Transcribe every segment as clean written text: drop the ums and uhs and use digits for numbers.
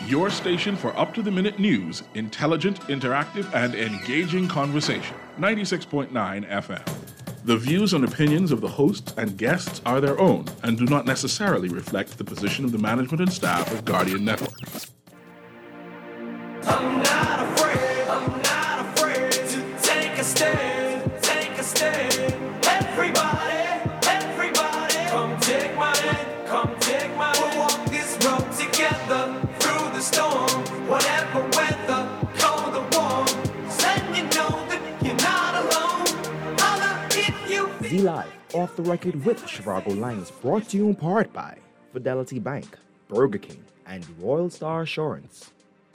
Your station for up-to-the-minute news, intelligent, interactive, and engaging conversation. 96.9 FM. The views and opinions of the hosts and guests are their own and do not necessarily reflect the position of the management and staff of Guardian Network. I'm not afraid to take a stand, Everybody, come take my hand, we'll walk this road together through the storm, whatever weather, cold or warm, letting you know that you're not alone, holla if you feel. Z-Live, Off the Record with Chicago Lines, brought to you in part by Fidelity Bank, Burger King, and Royal Star Assurance.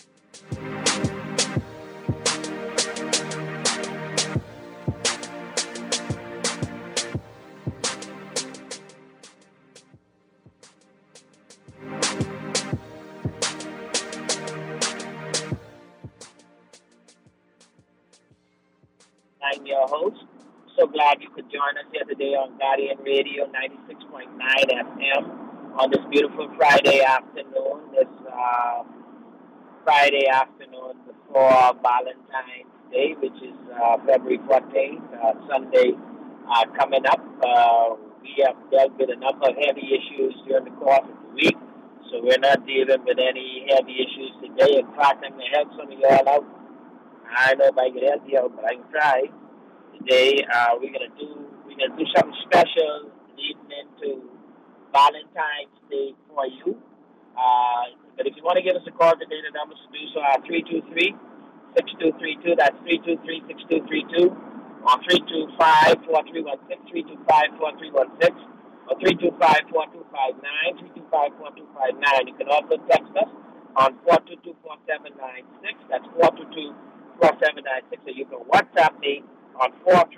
I'm your host. So glad you could join us here today on Guardian Radio 96.9 FM on this beautiful Friday afternoon. This Friday afternoon before Valentine's Day, which is February 14th, Sunday coming up. We have dealt with a number of heavy issues during the course of the week, so we're not dealing with any heavy issues today. In fact, I'm going to help some of y'all out. I don't know if I can help you out, but I can try. Today, we're gonna do something special leading into Valentine's Day for you. But if you want to give us a call today, the numbers to do so are 323-6232. That's 323-6232. Or 325-4316, 325-4316, or 325-4259, 325-4259. You can also text us on 422-4796. That's 422-4796. So you can WhatsApp me on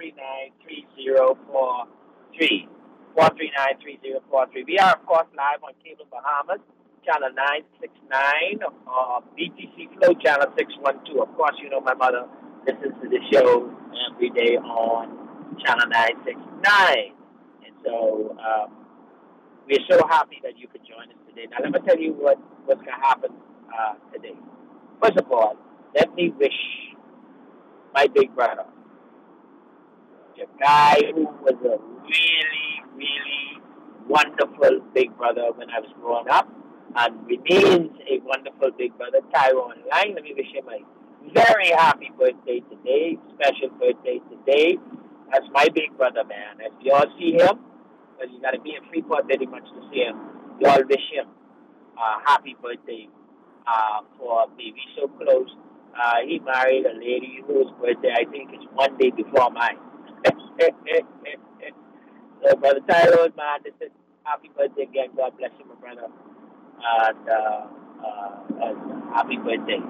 439-3043. 439-3043. We are, of course, live on Cable Bahamas, channel 969, BTC Flow, channel 612. Of course, you know my mother listens to the show every day on channel 969. And so we're so happy that you could join us today. Now, let me tell you what's going to happen today. First of all, let me wish my big brother, a guy who was a really, really wonderful big brother when I was growing up and remains a wonderful big brother, Tyrone Lang. Let me wish him a very happy birthday today, special birthday today. That's my big brother, man. If you all see him, well, you got to be in Freeport very much to see him. You all wish him a happy birthday for me. We so close. He married a lady whose birthday I think is one day before mine. So, Brother Tyrone, man, this is happy birthday again. God bless you, my brother. And happy birthday.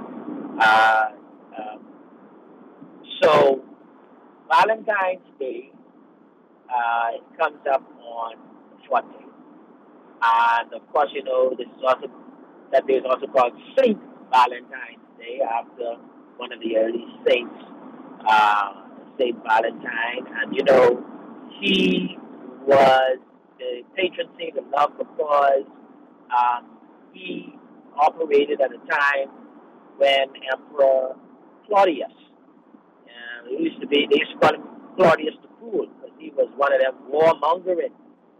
So, Valentine's Day it comes up on the 14th. And, of course, you know, that day is also called Saint Valentine's Day, after one of the early saints, Saint Valentine. And, you know, he was the patron saint of love because he operated at a time when Emperor Claudius, they used to call him Claudius the Cruel, because he was one of them warmongering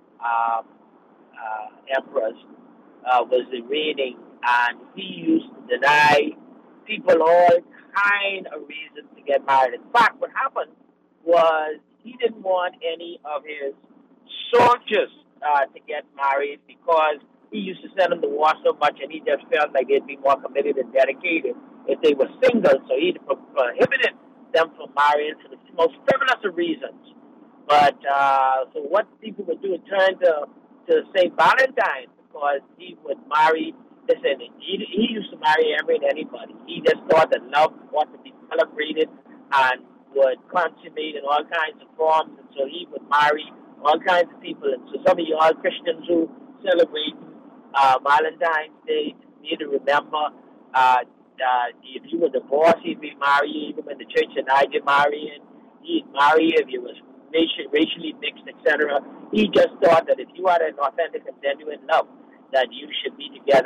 emperors, was the reigning, and he used to deny people all kind of reasons to get married. In fact, what happened was he didn't want any of his soldiers to get married because he used to send them to war so much, and he just felt like they'd be more committed and dedicated if they were single. So he prohibited them from marrying for the most frivolous of reasons. But so what people would do is turn to St. Valentine, because he would marry. Listen, he used to marry every and anybody. He just thought that love ought to be celebrated and would consummate in all kinds of forms. And so he would marry all kinds of people. And so some of you all Christians who celebrate Valentine's Day need to remember if you were divorced, he'd be marrying. Even when the church denied you marrying, he'd marry you. If you was racially mixed, etc. He just thought that if you had an authentic and genuine love, that you should be together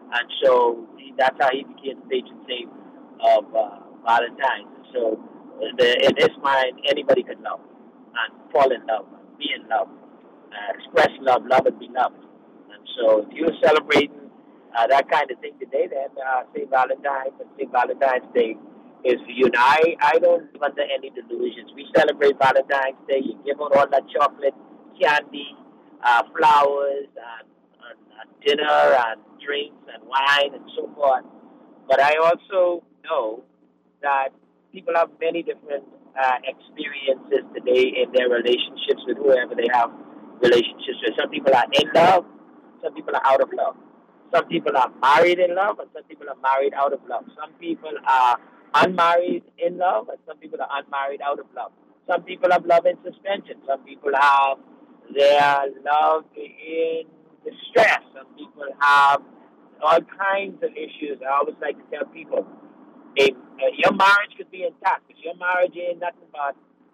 And so that's how he became the patron saint of Valentine's. And so in his mind, anybody can love and fall in love, and be in love, express love, love and be loved. And so if you're celebrating that kind of thing today, then St. Valentine's and St. Valentine's Day is for you. Now, I don't live under any delusions. We celebrate Valentine's Day. You give out all that chocolate, candy, flowers, and dinner, and drinks, and wine, and so forth. But I also know that people have many different experiences today in their relationships with whoever they have relationships with. Some people are in love, some people are out of love. Some people are married in love, and some people are married out of love. Some people are unmarried in love, and some people are unmarried out of love. Some people have love in suspension. Some people have their love in distress. Some people have all kinds of issues. I always like to tell people, your marriage could be intact, but your marriage ain't nothing but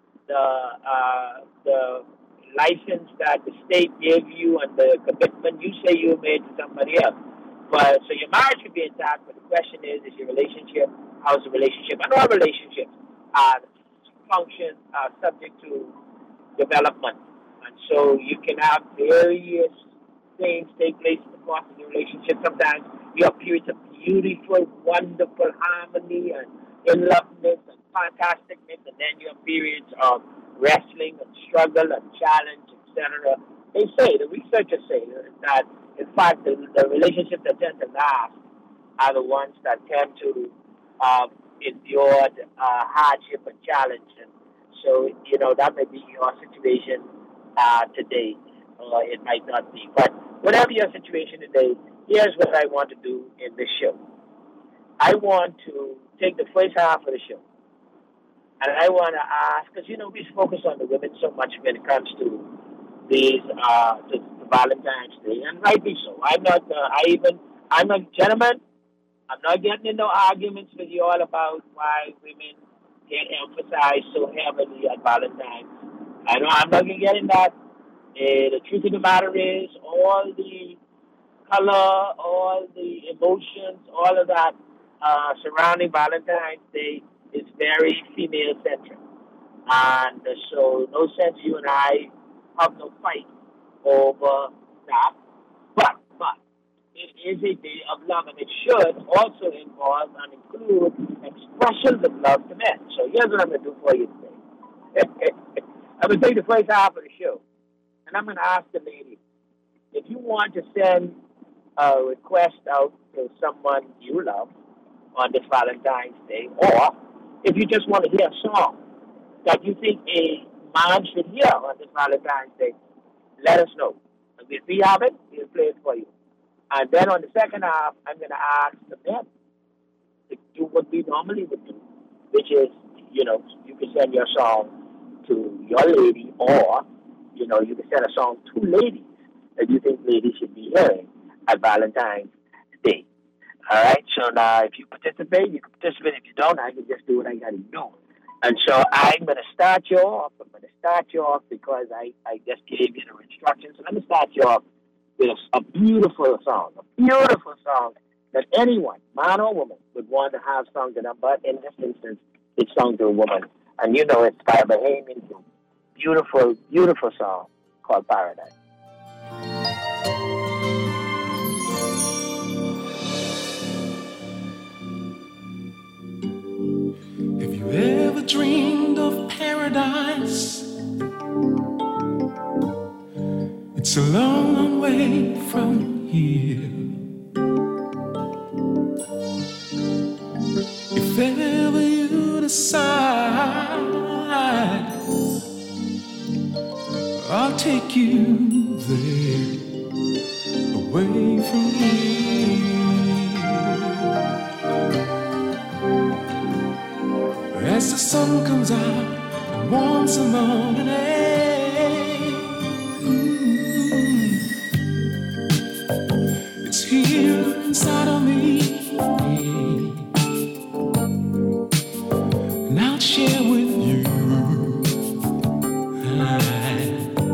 the license that the state gave you and the commitment you say you made to somebody else. But so your marriage could be intact, but the question is your relationship? How's the relationship? And all relationships are subject to development, and so you can have various things take place in the course of the relationship. Sometimes you have periods of beautiful, wonderful harmony and in-loveness and fantasticness, and then you have periods of wrestling and struggle and challenge, etc. They say, the researchers say that, in fact, the relationships that tend to last are the ones that tend to endure hardship and challenge. And so, that may be your situation today, or it might not be. But whatever your situation today, here's what I want to do in this show. I want to take the first half of the show, and I want to ask, because, we focus on the women so much when it comes to these, to Valentine's Day, and rightly so. I'm a gentleman. I'm not getting into arguments with you all about why women get emphasized so heavily at Valentine's. I'm not going to get in that. The truth of the matter is, all the color, all the emotions, all of that surrounding Valentine's Day is very female-centric. And so no sense you and I have no fight over that. But it is a day of love, and it should also involve and include expressions of love to men. So here's what I'm going to do for you today. I'm going to take the first half of the show, and I'm going to ask the lady, if you want to send a request out to someone you love on this Valentine's Day, or if you just want to hear a song that you think a man should hear on this Valentine's Day, let us know. And if we have it, we'll play it for you. And then on the second half, I'm going to ask the men to do what we normally would do, which is, you can send your song to your lady, or, you can send a song to ladies that you think ladies should be hearing at Valentine's Day. All right? So now, if you participate, you can participate. If you don't, I can just do what I got to do. And so I'm going to start you off. I'm going to start you off because I just gave you the instructions. So let me start you off with a beautiful song that anyone, man or woman, would want to have sung to them. But in this instance, it's sung to a woman. And it's by a Bahamian group. Beautiful, beautiful song called Paradise. Have you ever dreamed of paradise? It's a long, long way from here. If ever you decide, I'll take you there, away from here. As the sun comes out and warms the morning air, it's here inside of me, and I'll share with you.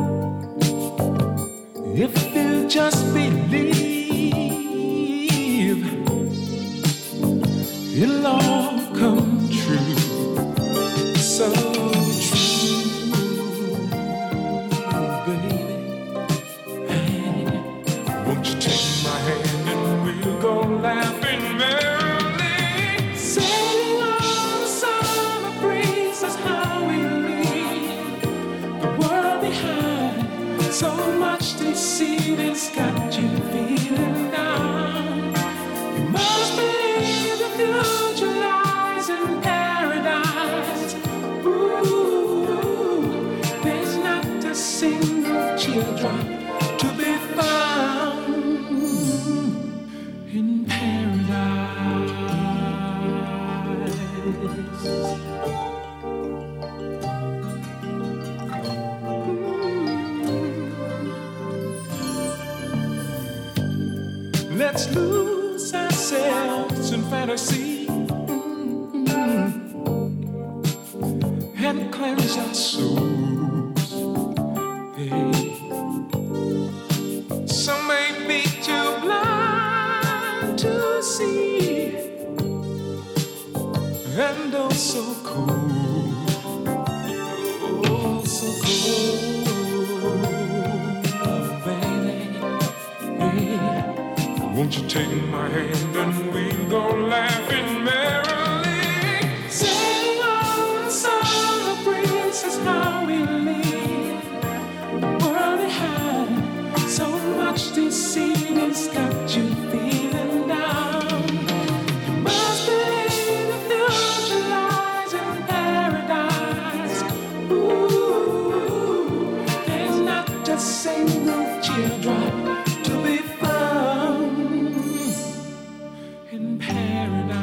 If you just believe it'll all come true. So true, baby. Hey, won't you take my hand and we'll go laughing merrily, sailing on the summer breeze. That's how we leave the world behind. So much to see that's got you feeling down. You must believe the future lies in paradise. Ooh, there's not a single teardrop to be found in paradise. Let's lose ourselves in fantasy and cleanse our souls. Hey. Some may be too blind to see, and oh so cold, oh so cold, baby. Hey. Won't you take my hand and we'll go laughing merrily, sailing on the summer breeze. That's how we leave the world behind. So much deceit has got you feeling down. You must believe the future lies in paradise. Ooh, there's not a single teardrop to be found in paradise.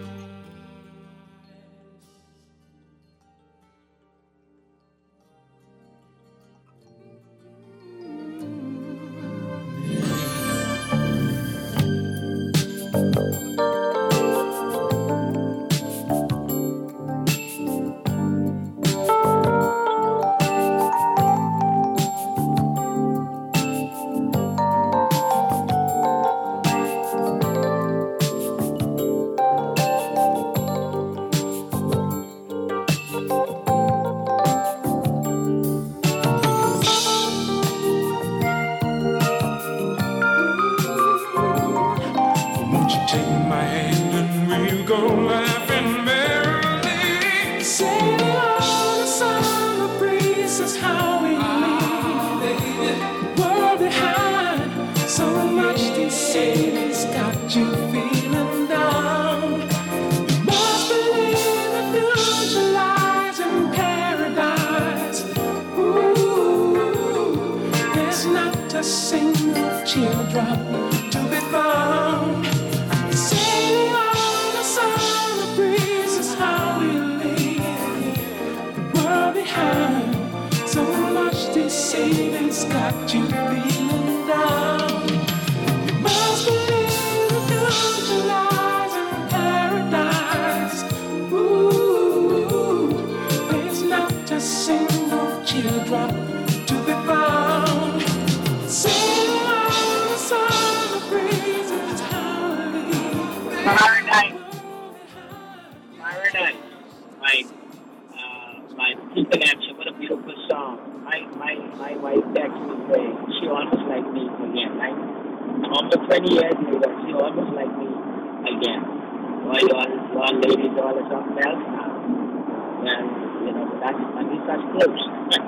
Won't you take my hand and we'll go laughing merrily, sailing on the summer breeze. That's how we leave the world behind. So much deceit has got you feeling down. You must believe the future lies in paradise. Ooh, there's not a single teardrop to be found. Sailing on the summer breeze is how we leave the world behind. So much deceit has got you feeling down. You must believe the future lies in paradise. Ooh, there's not a single teardrop to be found. Sailing on the summer breeze is how we leave. Paradise. Paradise. My connection. What a beautiful song. My wife texted me saying she almost like me again. Right? Almost 20 years later, she almost like me again. Well, you all ladies, all is something else now. And you know, that's at least that's close.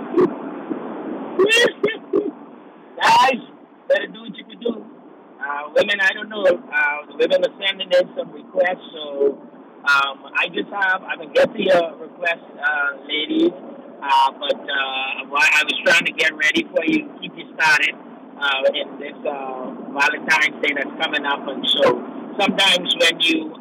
Guys, better do what you can do. Women, I don't know. The women are sending in some requests, so I can get the request, ladies. But I was trying to get ready for you, keep you started in this Valentine's Day that's coming up, and so sometimes when you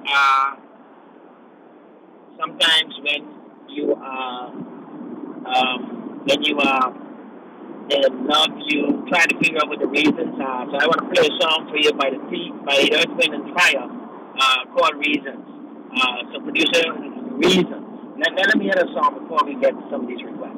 in love, you try to figure out what the reasons are. So I want to play a song for you by Earth, Wind and Fire called Reasons. So producer, Reasons. Let me hear the song before we get to some of these requests.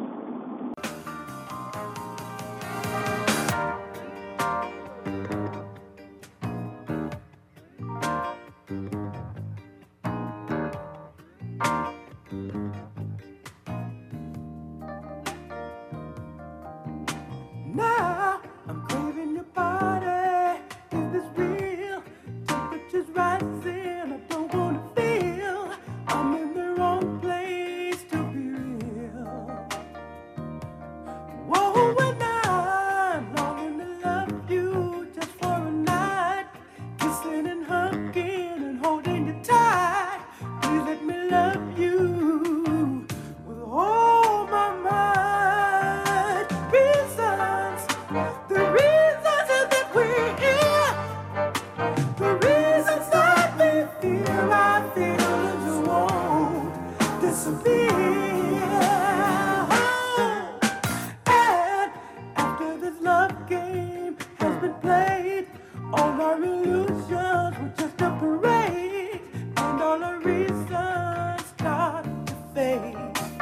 reason start to fade.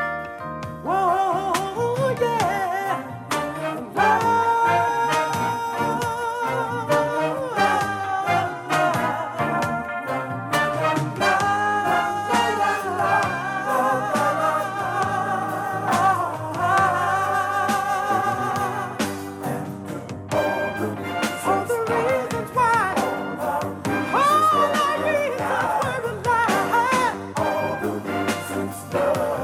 Whoa, yeah. For the reasons why all my reasons were alive. All the reasons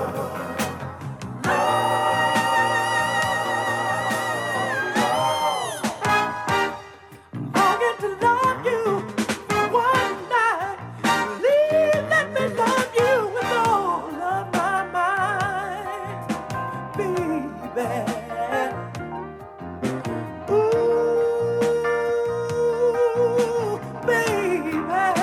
longing to love you one night. Please let me love you with all of my might, baby. Ooh, baby.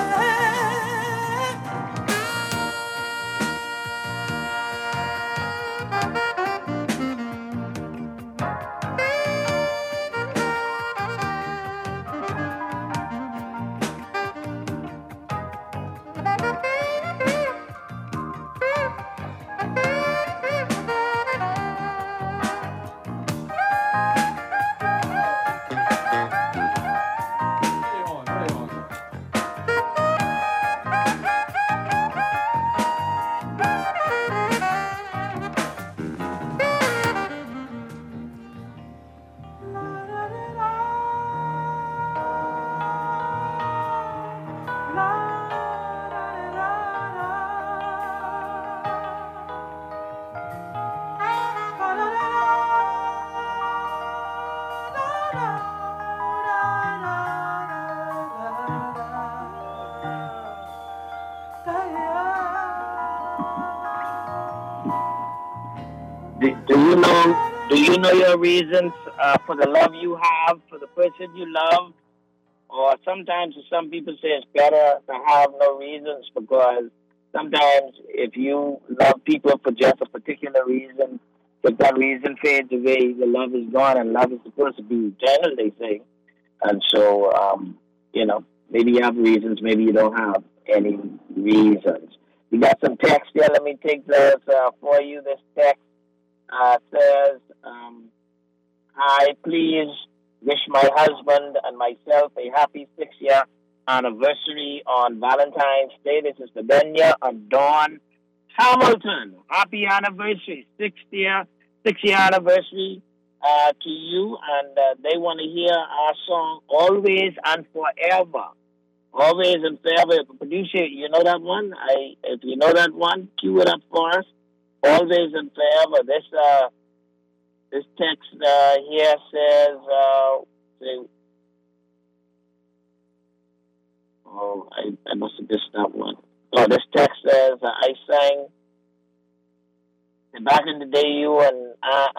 Do you know your reasons for the love you have for the person you love? Or sometimes some people say it's better to have no reasons, because sometimes if you love people for just a particular reason, if that reason fades away, the love is gone, and love is supposed to be eternal, they say. And so, maybe you have reasons, maybe you don't have any reasons. We got some text here. Let me take this for you. This text says, hi, please wish my husband and myself a happy 6-year anniversary on Valentine's Day. This is Sedenia and Dawn Hamilton. Happy anniversary, 6-year anniversary to you. And they want to hear our song, Always and Forever. Always and Forever. Producer, you know that one? If you know that one, cue it up for us. Always and Forever. This text here says, I must have missed that one. Oh, this text says, I sang, back in the day, you and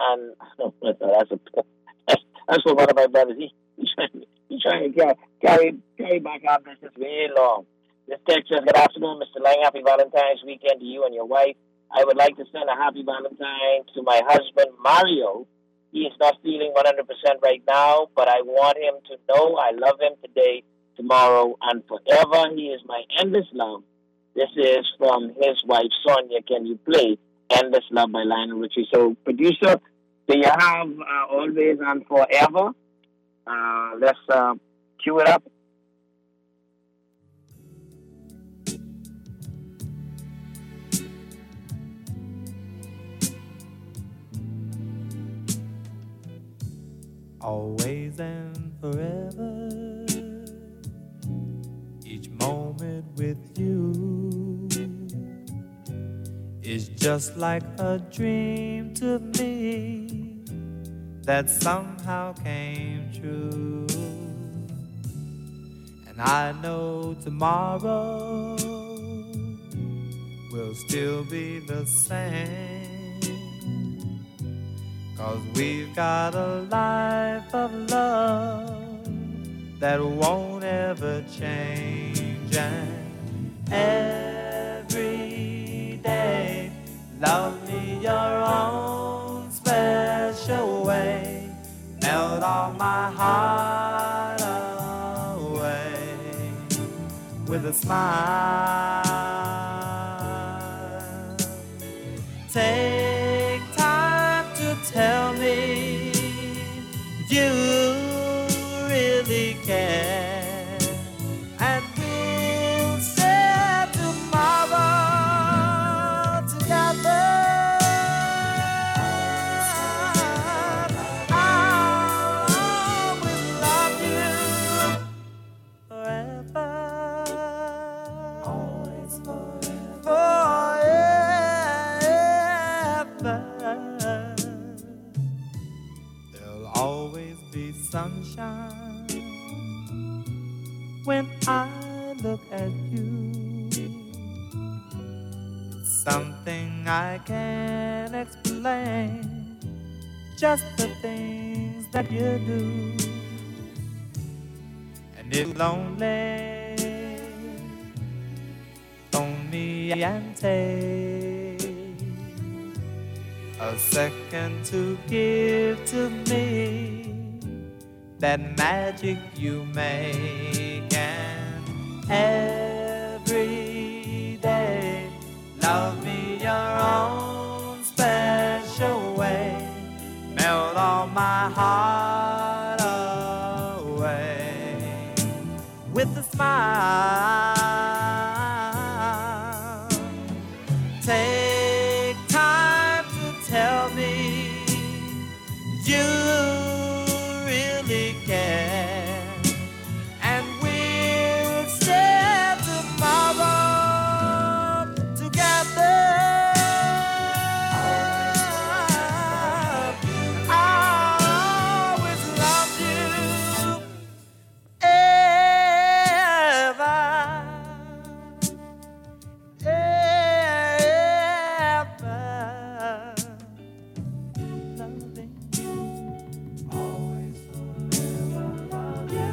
that's for one of my brothers. He's trying to carry back our business way long. This text says, good afternoon, Mr. Lang. Happy Valentine's weekend to you and your wife. I would like to send a happy Valentine to my husband, Mario. He is not feeling 100% right now, but I want him to know I love him today, tomorrow, and forever. He is my endless love. This is from his wife, Sonia. Can you play Endless Love by Lionel Richie? So, producer, do you have Always and Forever? Let's cue it up. Always and forever, each moment with you is just like a dream to me that somehow came true. And I know tomorrow will still be the same, 'cause we've got a life of love that won't ever change. And every day, love me your own special way. Melt all my heart away with a smile. something I can't explain. Just the things that you do. And if lonely, phone me and take a second to give to me that magic you make. And every day love me your own special way, melt all my heart away with a smile. Take time to tell me you really care, and we'll share tomorrow together. I'll always love you ever, ever loving you, always forever love you.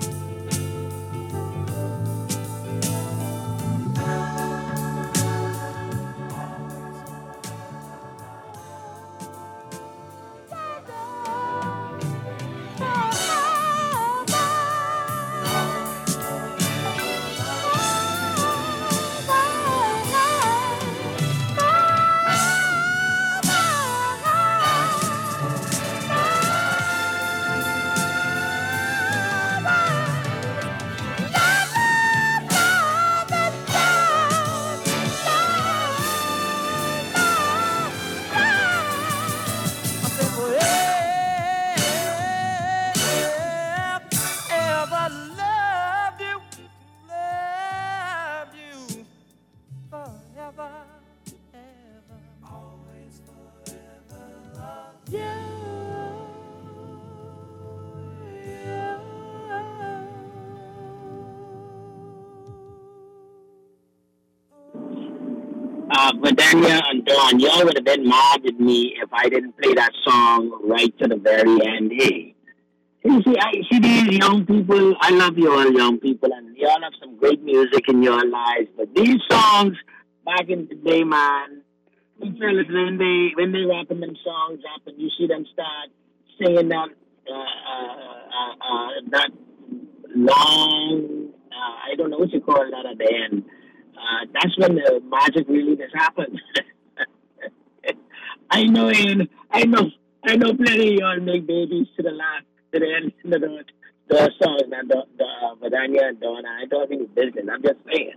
Ever love you, forever, ever, always forever love you. Vidania and Dawn, y'all would have been mad at me if I didn't play that song right to the very end. Hey, you see, I see these young people. I love you all young people, and y'all have some great music in your lives. But these songs back in the day, man, the fellas when they wrapping them songs up, and you see them start singing that that long, I don't know what you call that at the end. That's when the magic really does happen. I know plenty of y'all make babies to the last, to the end of the song, and the Vidania and Donna. I don't think it's business. I'm just saying.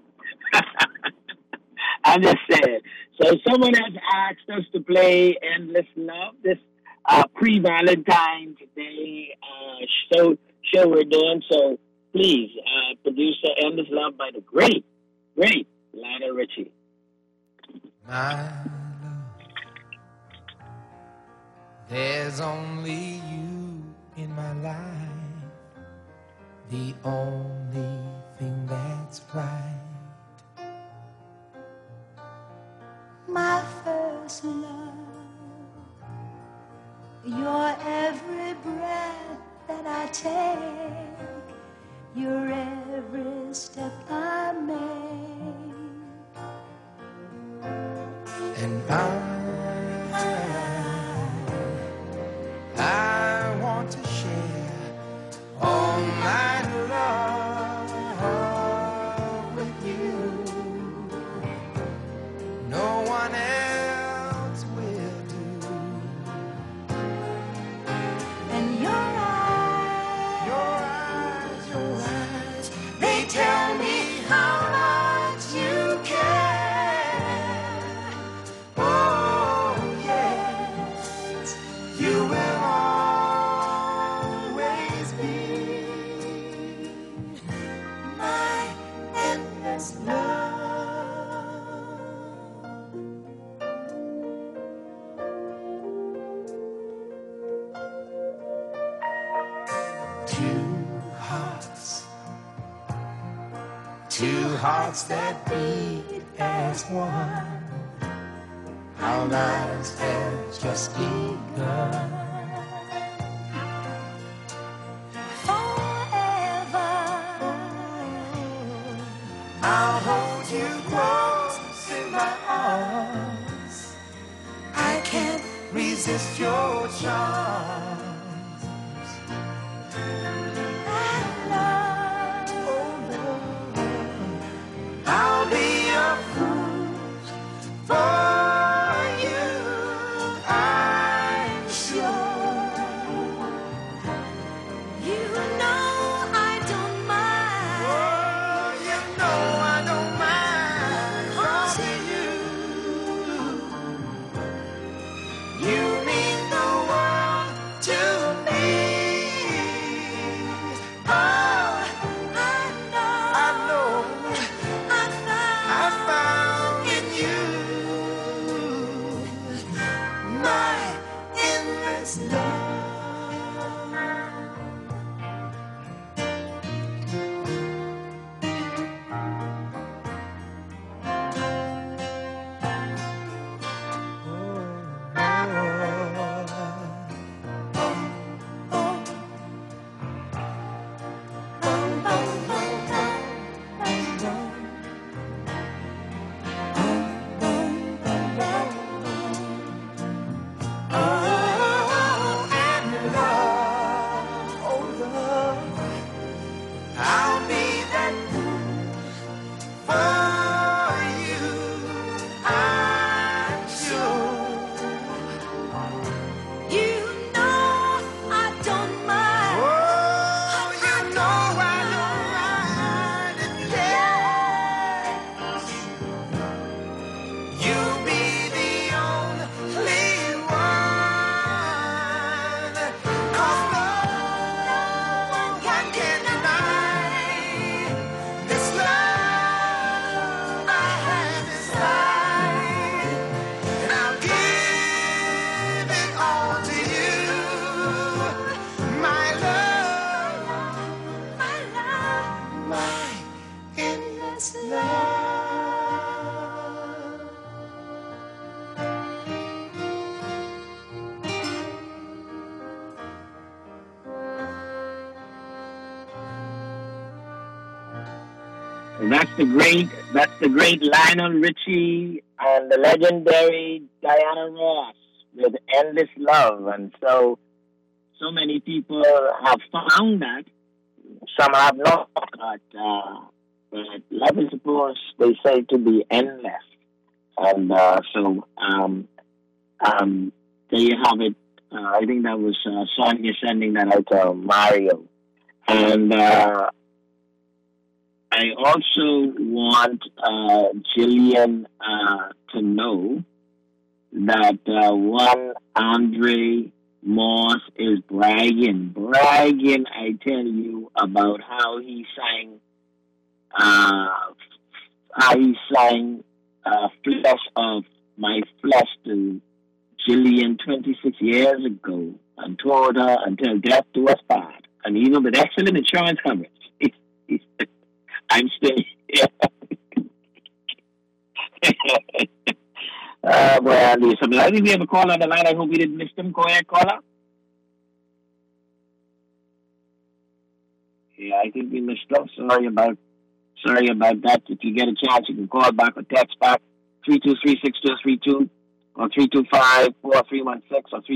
I'm just saying. So someone has asked us to play Endless Love, this pre-Valentine's Day show we're doing. So please, producer, Endless Love by the great Lionel Richie. My love, there's only you in my life, the only thing that's right. My first love, your every breath that I take, your every step I make. And I want to share all my love with you. No one else will do. And your eyes, they tell me how much you care. Oh, yes, you will always be my endless love. Two hearts that beat as one. our lives have just begun. Forever, I'll hold you close in my arms. I can't resist your charms. And love, oh love, I'll be a fool for you, I'm sure. You know I don't mind. Oh, you know I don't mind. 'Cause you mean the world to me. Oh, I know, I found in you my endless love. Oh, and love, oh love, I'll be that fool for you, I'm sure. You know I don't mind. Oh, you know I don't mind. And yes, you'll be the only one. 'Cause no one can deny this love I have inside. And I'll give it all to you, my love, my endless love. That's the great Lionel Richie and the legendary Diana Ross with Endless Love. And so many people have found that. Some have not, but love is supposed, they say, to be endless. And there you have it. I think that was Sonia sending that out to Mario. And I also want Jillian to know that one Andre Moss is bragging, I tell you, about how he sang Flesh of My Flesh to Jillian 26 years ago and told her until death do us part. And even with excellent insurance coverage, I'm still here. Boy, Andy, so I think we have a call on the line. I hope we didn't miss them. Go ahead, caller. Yeah, I think we missed them. Sorry about that. If you get a chance, you can call back or text back 323-6232 or 325-4316 or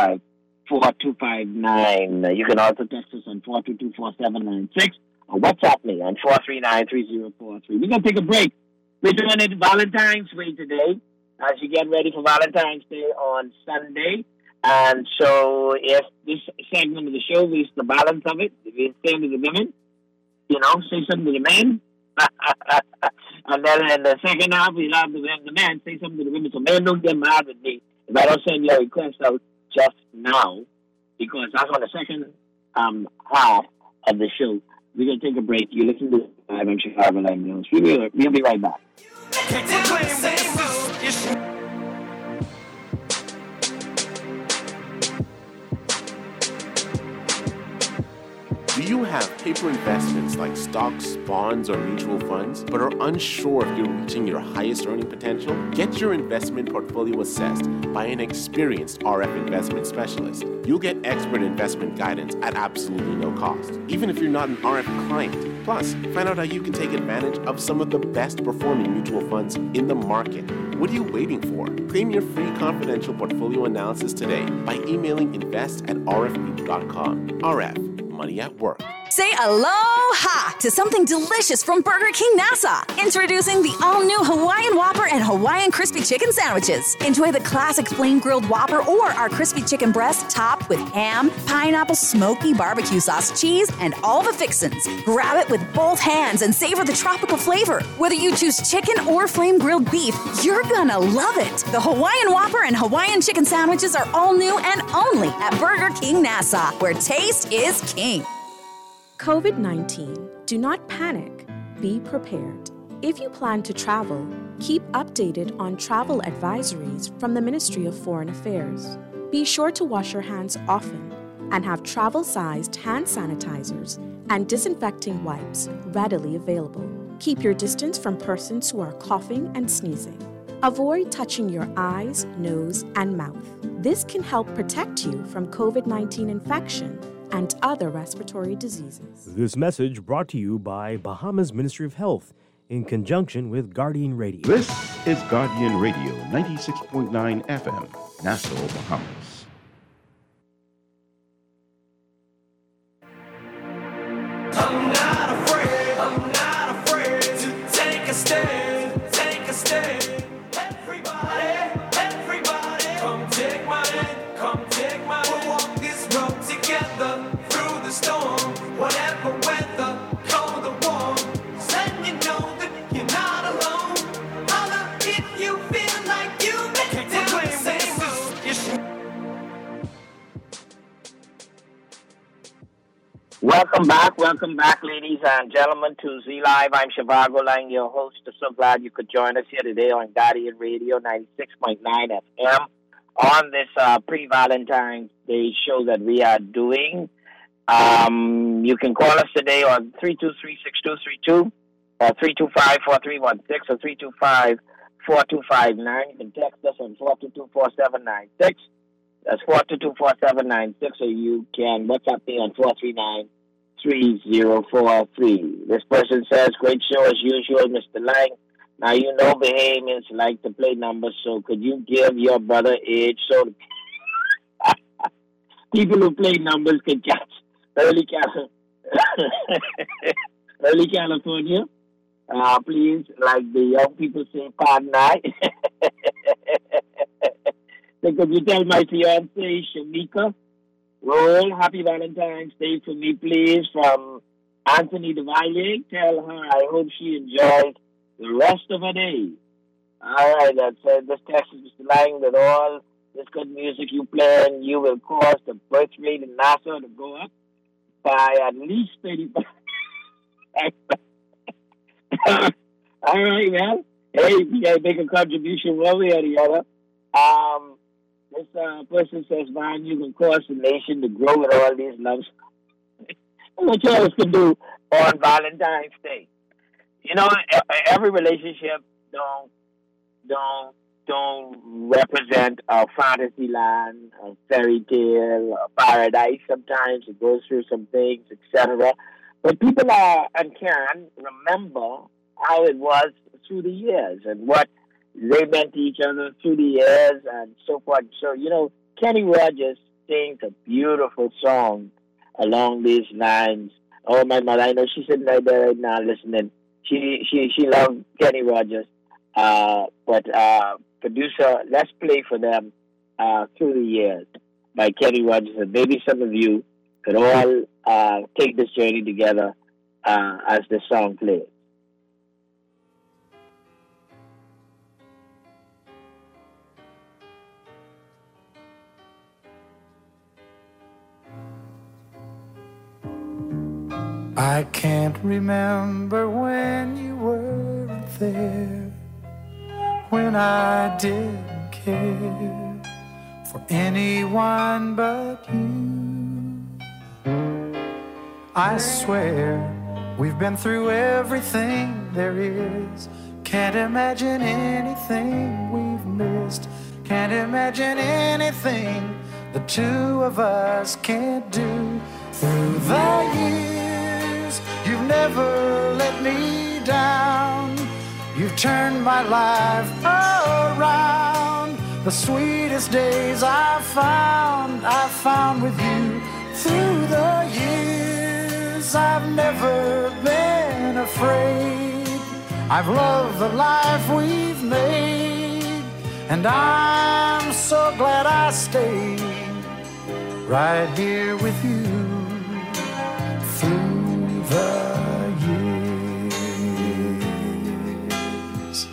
325-4259. You can also text us on 422-4796 or WhatsApp me on 439-3043. We're going to take a break. We're doing it Valentine's Day today as you get ready for Valentine's Day on Sunday. And so if this segment of the show is the balance of it, if it's saying to the women, say something to the men. And then in the second half, we'll have the men say something to the women. So men, don't get mad with me if I don't send your request out just now, because that's on the second half of the show. We're going to take a break. You listen to Live on Chicago Live News. We'll be right back. Do you have paper investments like stocks, bonds, or mutual funds, but are unsure if you're reaching your highest earning potential? Get your investment portfolio assessed by an experienced RF investment specialist. You'll get expert investment guidance at absolutely no cost, even if you're not an RF client. Plus, find out how you can take advantage of some of the best performing mutual funds in the market. What are you waiting for? Claim your free confidential portfolio analysis today by emailing invest@rfgroup.com. RF, money at work. Say aloha to something delicious from Burger King Nassau. Introducing the all-new Hawaiian Whopper and Hawaiian Crispy Chicken Sandwiches. Enjoy the classic flame-grilled Whopper or our crispy chicken breast topped with ham, pineapple, smoky barbecue sauce, cheese, and all the fixins. Grab it with both hands and savor the tropical flavor. Whether you choose chicken or flame-grilled beef, you're gonna love it. The Hawaiian Whopper and Hawaiian Chicken Sandwiches are all new and only at Burger King Nassau, where taste is king. COVID-19. Do not panic. Be prepared. If you plan to travel, keep updated on travel advisories from the Ministry of Foreign Affairs. Be sure to wash your hands often and have travel-sized hand sanitizers and disinfecting wipes readily available. Keep your distance from persons who are coughing and sneezing. Avoid touching your eyes, nose, and mouth. This can help protect you from COVID-19 infection and other respiratory diseases. This message brought to you by Bahamas Ministry of Health in conjunction with Guardian Radio. This is Guardian Radio, 96.9 FM, Nassau, Bahamas. I'm not afraid to take a stand, take a stand. Everybody, come take my hand, come take my hand. We'll walk this road together through the storm, whatever weather, cold or warm. Then you know that you're not alone. Holler if you feel like you've been down the same road. Welcome back, ladies and gentlemen, to Z Live. I'm Shivago Lang, your host. So glad you could join us here today on Guardian Radio 96.9 FM on this pre-Valentine's Day show that we are doing. You can call us today on 323-6232 or 325-4316 or 325-4259. You can text us on 422-4796. That's 422-4796, or you can WhatsApp me on 439-3043. This person says, great show as usual, Mr. Lang. Now, you know Bahamians like to play numbers, so could you give your brother age so people who play numbers can catch early California? Please, like the young people say, pardon I. So could you tell my fiancée, Shamika, roll Happy Valentine's Day for me, please, from Anthony DeValier. Tell her I hope she enjoys the rest of her day. All right, that's this text is Mr. Lang, that all this good music you play, and you will cause the birth rate in Nassau to go up by at least 35. All right, well, hey, you got to make a contribution one way or the other. This person says, man, you can cause the nation to grow with all these loves. What you else can do on Valentine's Day? You know, every relationship don't represent a fantasy land, a fairy tale, a paradise. Sometimes it goes through some things, etc. But people are and can remember how it was through the years and what they meant to each other through the years and so forth. So, you know, Kenny Rogers sings a beautiful song along these lines. Oh, my mother, I know she's sitting right there right now listening. She loved Kenny Rogers. But producer, let's play for them Through the Years by Kenny Rogers. And maybe some of you could all take this journey together as the song plays. I can't remember when you weren't there, when I didn't care for anyone but you. I swear we've been through everything there is. Can't imagine anything we've missed. Can't imagine anything the two of us can't do. Through the years, you've never let me down. You've turned my life around. The sweetest days I've found with you. Through the years, I've never been afraid. I've loved the life we've made, and I'm so glad I stayed right here with you through the years.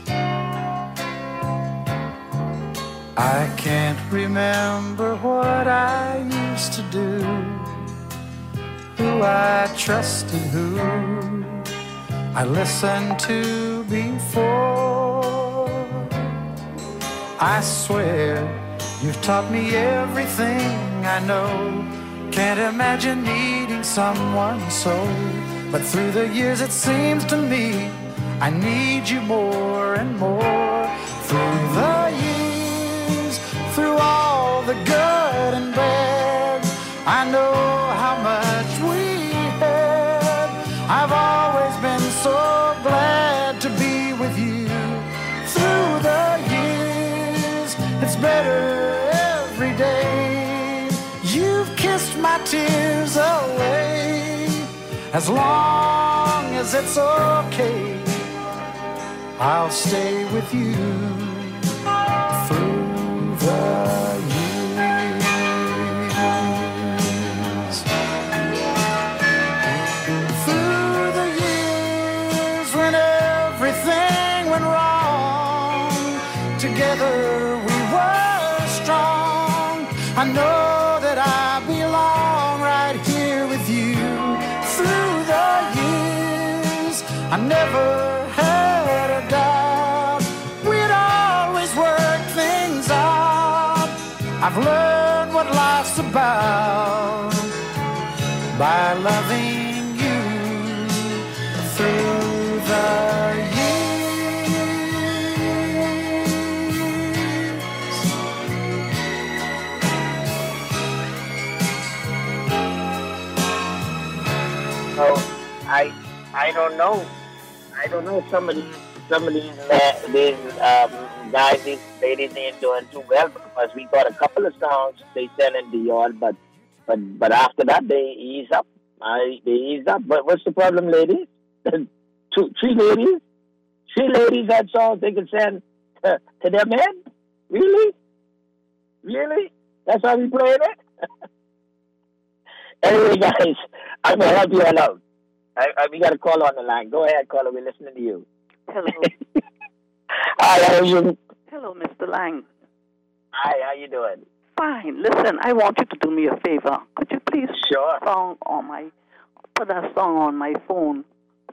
I can't remember what I used to do, who I trusted, who I listened to before. I swear you've taught me everything I know. Can't imagine needing someone so. But through the years it seems to me I need you more and more. Through the years, through all the good and bad, I know how much we had. I've always been so glad to be with you. Through the years, it's better every day. You've kissed my tears away. As long as it's okay, I'll stay with you through the years. Through the years when everything went wrong, together we were strong. I know that I belong right here with you. Through the years, I never had a doubt. We'd always work things out. I've learned what life's about by loving you through the So I don't know. I don't know. Some of these guys, these ladies ain't doing too well because we got a couple of songs they sent in the yard, but after that they ease up. They ease up. But what's the problem, ladies? Three ladies had songs they could send to their men. Really? That's how we playing it. Anyway, guys, I'm gonna help you all out. We got a call on the line. Go ahead, caller. We're listening to you. Hello. Hi, how are you? Hello, Mr. Lang. Hi, how you doing? Fine. Listen, I want you to do me a favor. Could you please put that song on my phone,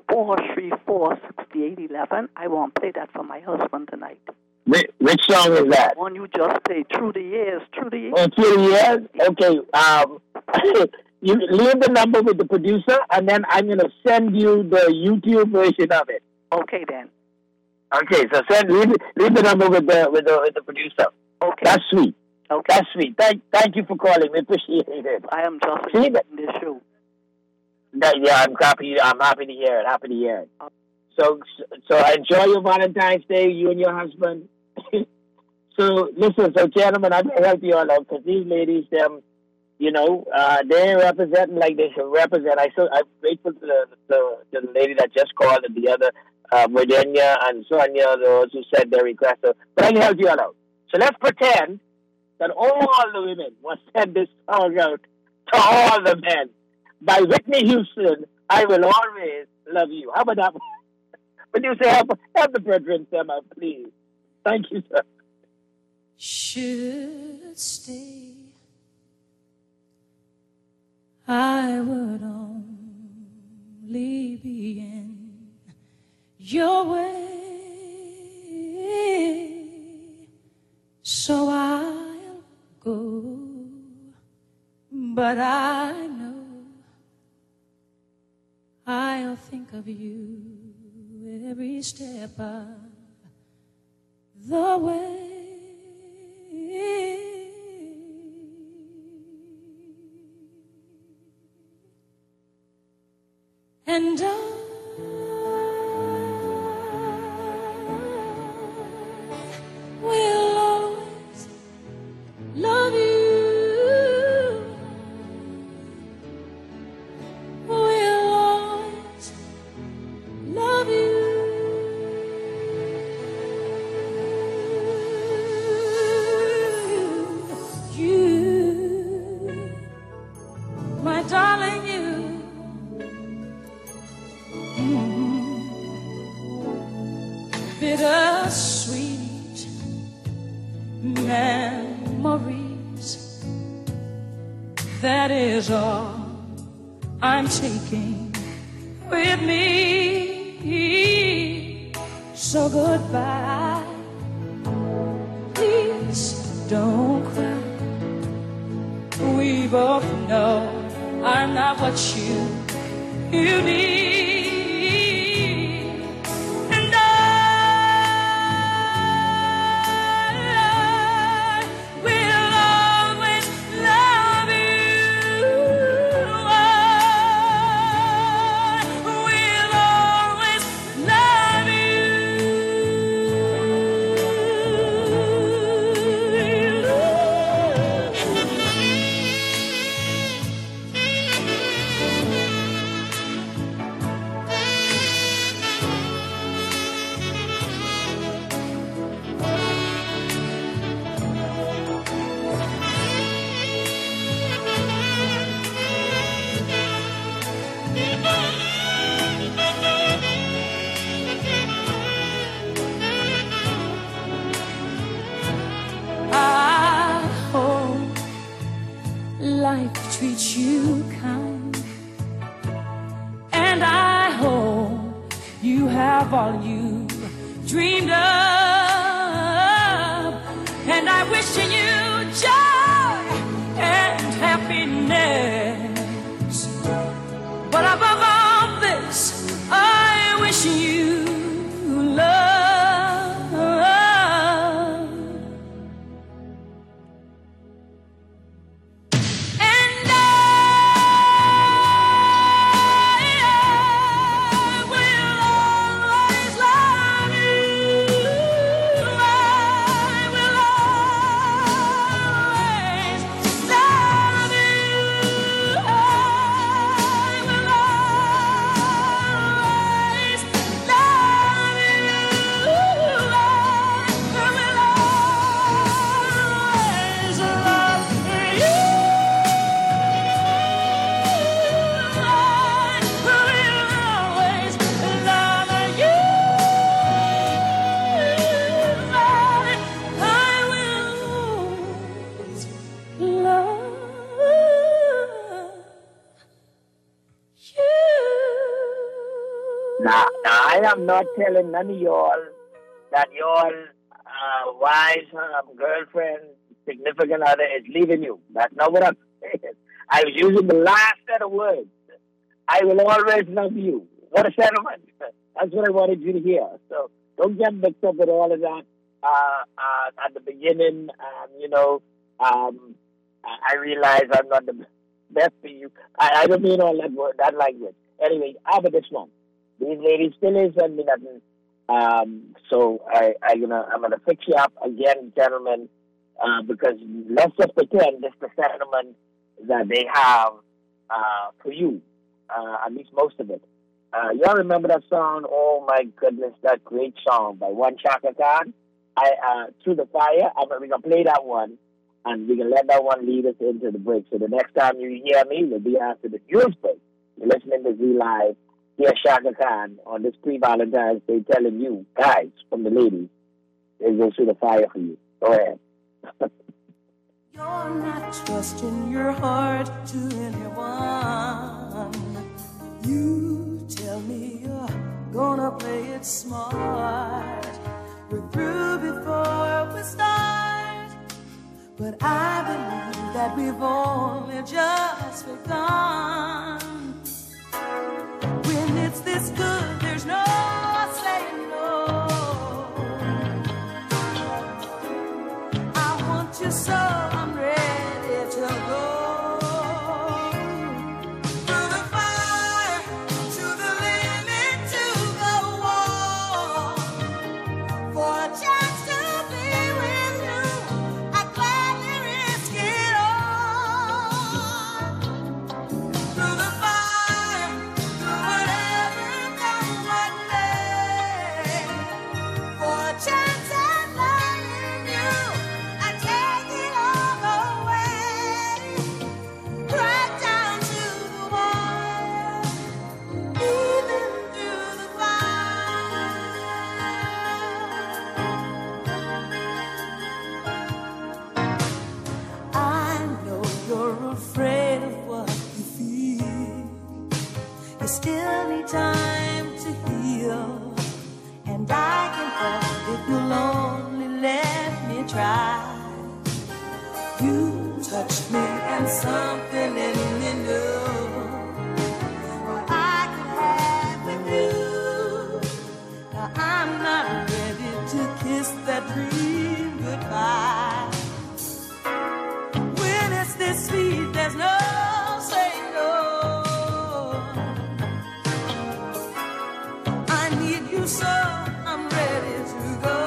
434-6811. I want to play that for my husband tonight. Which song is that? One you just played, Through the Years. Oh, Through the Years? Okay. You leave the number with the producer, and then I'm going to send you the YouTube version of it. Okay, then. Okay, so leave the number with the producer. Okay. That's sweet. Okay. That's sweet. Thank you for calling. We appreciate it. I am just in this show. Yeah, I'm happy to hear it. Happy to hear it. So enjoy your Valentine's Day, you and your husband. So listen, gentlemen, I'm going to help you all out because these ladies, they're representing like they should represent. I'm grateful to the lady that just called and the other, Virginia and Sonia, those who said their request. But I can help you all out. So let's pretend that all the women will send this song out to all the men. By Whitney Houston, I Will Always Love You. How about that? Producer, help the brethren, Emma, please. Thank you, sir. Should stay, I would only be in your way, so I'll go, but I know think of you every step of the way. And I will always love you. Will always love you. You, my darling, you. Bittersweet memories. That is all I'm taking with me. So goodbye. Please don't cry. We both know I'm not what you need. Treat you kind, and I hope you have all you dreamed of, and I wish you joy and happiness, but above all this I wish you love. I am not telling none of y'all that your wife, girlfriend, significant other is leaving you. That's not what I'm saying. I was using the last set of words. I will always love you. What a sentiment. That's what I wanted you to hear. So don't get mixed up with all of that at the beginning. I realize I'm not the best for you. I don't mean all that language. Anyway, how about this one? These ladies still ain't send me nothing. So I'm gonna fix you up again, gentlemen, because let's just pretend this is the sentiment that they have for you, at least most of it. Y'all remember that song? Oh my goodness, that great song by One Chaka Khan, Through the Fire. We're gonna play that one, and we can let that one lead us into the break. So the next time you hear me will be after the news break. You're listening to Z Live. Here's Chaka Khan on this pre-Valentine's Day telling you, guys, from the ladies, they go through the fire for you. Go ahead. You're not trusting your heart to anyone. You tell me you're gonna play it smart. We're through before we start, but I believe that we've only just begun. When it's this good? There's no saying no. I want you so I'm ready to go. Through the fire, to the limit, to the wall. For a chance to be with you, I'd gladly risk it all. Through the fire, through whatever comes what may. For a chance at loving you, I take it all away. Right down to the wire, even through the I know you're afraid of what you feel. You still need time to heal. And I can help if you'll only let me try. You touched me and something in me new. What I could have with you. Now I'm not ready to kiss that dream goodbye. When it's this sweet, there's no saying no. I need you so I'm ready to go.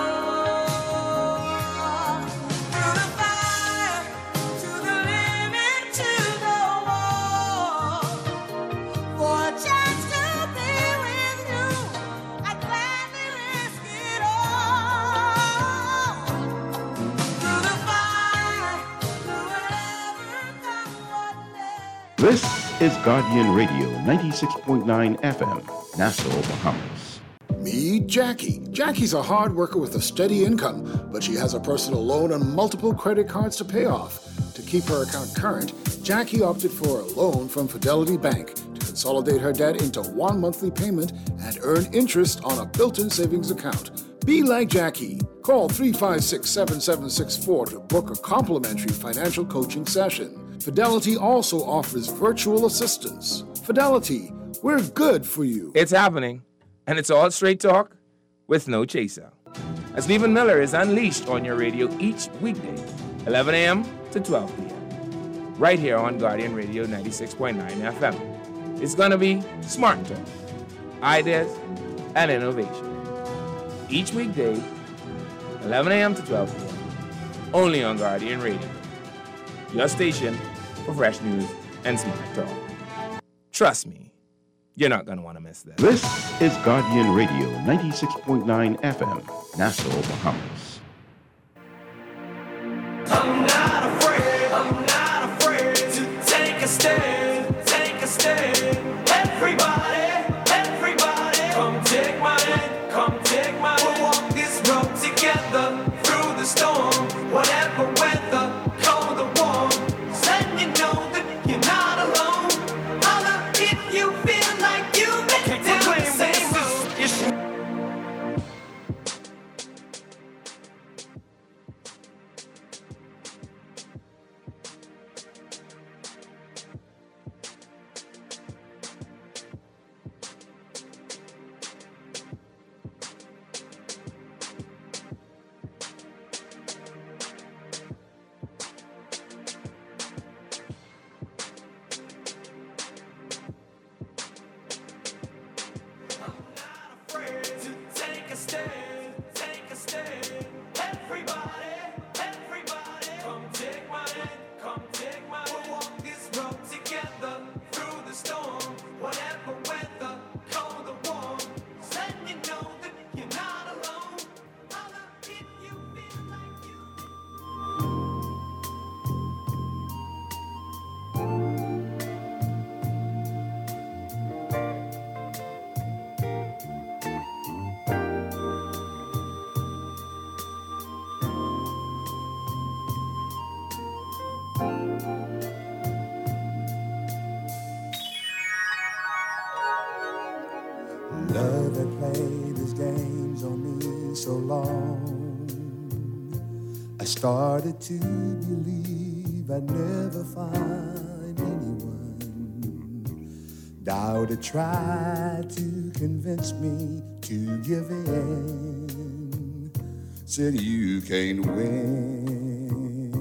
Through the fire, to the limit, to the wall. For a chance to be with you, I'd gladly risk it all. Through the fire, through whatever comes what may. This is Guardian Radio 96.9 FM, Nassau, Bahamas. Meet Jackie. Jackie's a hard worker with a steady income, but she has a personal loan and multiple credit cards to pay off. To keep her account current, Jackie opted for a loan from Fidelity Bank to consolidate her debt into one monthly payment and earn interest on a built-in savings account. Be like Jackie. Call 356-7764 to book a complimentary financial coaching session. Fidelity also offers virtual assistance. Fidelity, we're good for you. It's happening, and it's all straight talk with no chaser. As Stephen Miller is unleashed on your radio each weekday, 11 a.m. to 12 p.m. right here on Guardian Radio 96.9 FM. It's going to be smart talk, ideas, and innovation. Each weekday, 11 a.m. to 12 p.m. only on Guardian Radio, your station for fresh news and smart talk. Trust me, you're not going to want to miss that. This is Guardian Radio 96.9 FM, Nassau, Bahamas. I'm not afraid to take a stand, take a stand. Everybody, come take my hand, We'll walk this road together through the storm, whatever weather, cold or warm. Let you know that you're not alone. Holla if you feel like you've been down the same road. Love had played his games on me so long, I started to believe I'd never find anyone Dowdy tried to convince me to give in. Said you can't win.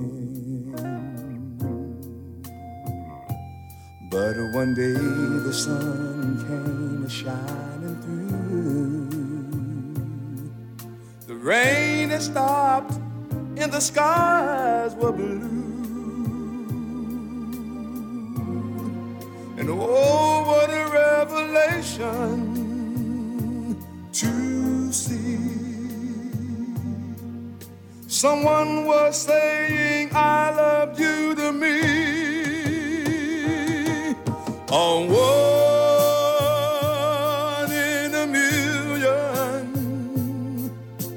But one day the sun came shining through. The rain had stopped and the skies were blue. And oh, what a revelation to see. Someone was saying, I love you to me. A one in a million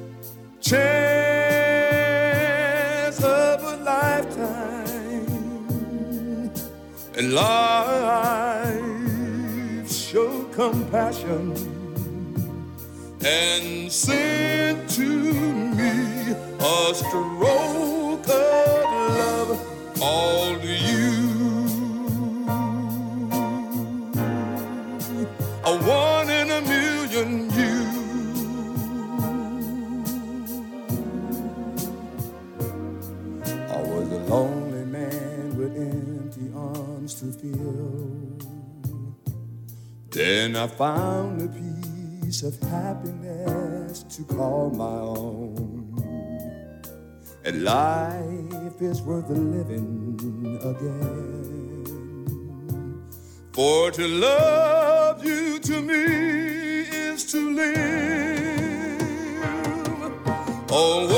chance of a lifetime. And life showed compassion and sent to me a stroke of love, all to you. A one in a million you. I was a lonely man with empty arms to fill. Then I found a piece of happiness to call my own. And life is worth living again. For to love you to me is to live. Oh,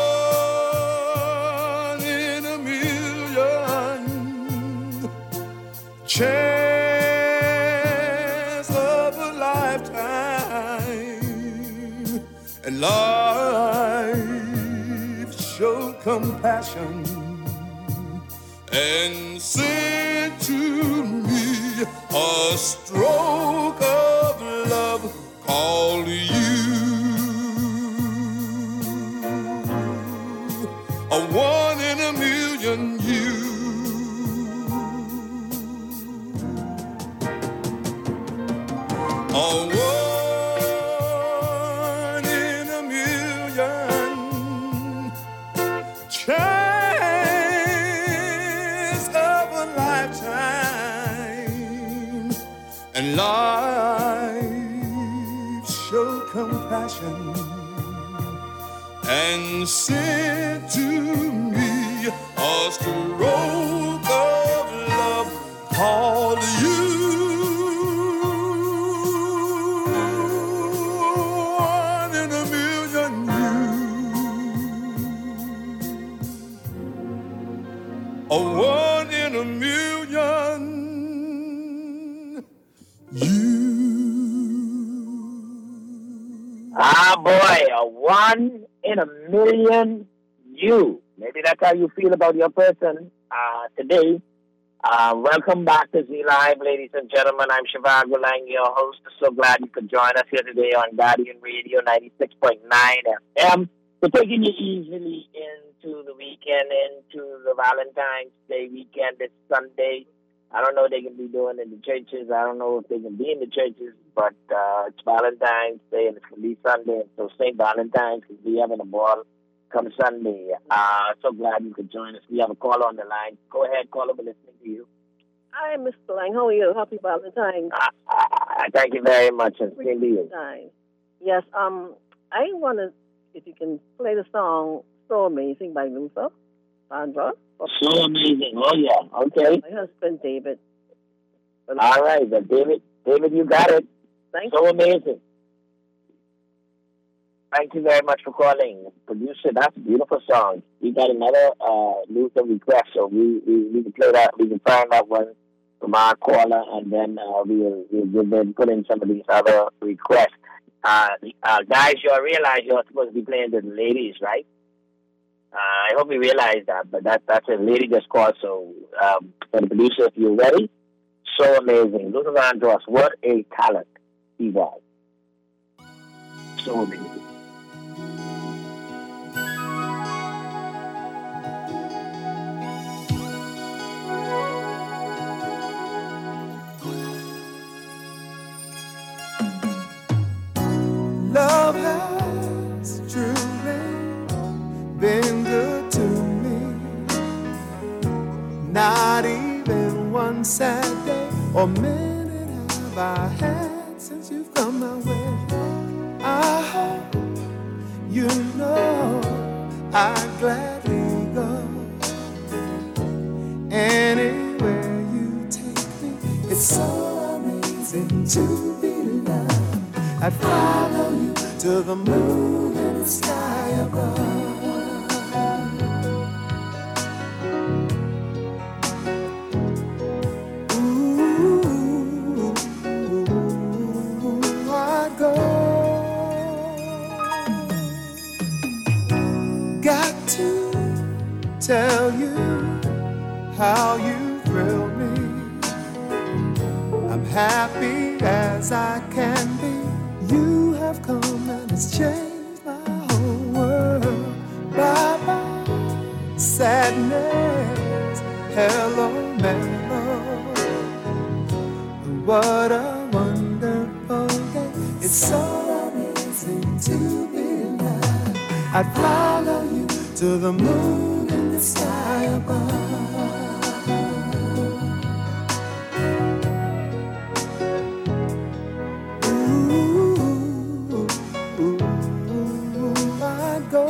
one in a million chance of a lifetime. And life showed compassion and sent to me a stroke of love called you. A one in a million you. A one in a million chance of a lifetime. And life showed compassion and sent to me a stroke of love called you. One in a million you. A one in a million you. Ah, boy, a one in a million you. Maybe that's how you feel about your person today. Welcome back to Z Live, ladies and gentlemen. I'm Shivago Lang, your host. So glad you could join us here today on Guardian Radio 96.9 FM. We're taking you easily into the weekend, into the Valentine's Day weekend this Sunday. I don't know what they can be doing in the churches. I don't know if they can be in the churches, but it's Valentine's Day and it's going to be Sunday. And so St. Valentine's will be having a ball come Sunday. So glad you could join us. We have a caller on the line. Go ahead, caller. We're listening to you. Hi, Mr. Lang. How are you? Happy Valentine's. Thank you very much. And same to you. Yes, I want to, if you can play the song So Amazing by Luther Vandross. So amazing. Oh, yeah. Okay. My husband, David. All right. Then David, you got it. Thank so you. amazing. Thank you very much for calling. Producer, that's a beautiful song. We got another Luther request, so we can play that. We can find that one from our caller, and then we'll then put in some of these other requests. Guys, you realize you're supposed to be playing to the ladies, right? I hope you realize that, but that's a lady just called, so for the producer, if you're ready, So Amazing. Luther Vandross, what a talent he was. So amazing. been good to me. Not even one sad day or minute have I had since you've come my way. I hope you know I'd gladly go anywhere you take me. It's so amazing to be loved. I'd follow you to the moon and the sky above. Tell you how you thrill me. I'm happy as I can be. You have come and it's changed my whole world. Bye bye sadness, hello mellow. What a wonderful day. It's so amazing to be loved. I'd follow you to the moon and the sky above. Ooh, I'd go.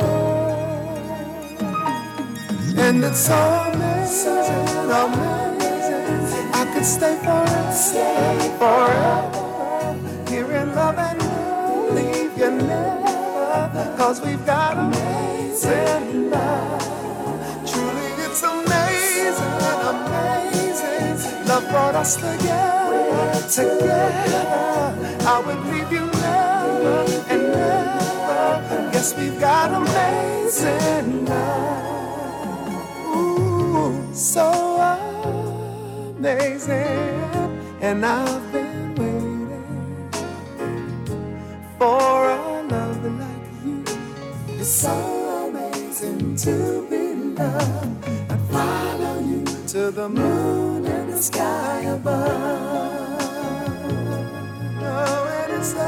And it's so amazing, amazing. I could stay forever. Here in love and leave you never. 'Cause we've got amazing love. Truly it's amazing, amazing. Love brought us together. I would leave you never and never. Yes, we've got amazing love. Ooh, so amazing. And I've been waiting for a love like you. It's so amazing to be loved. I'd follow you to the moon and the sky above. Oh, and it's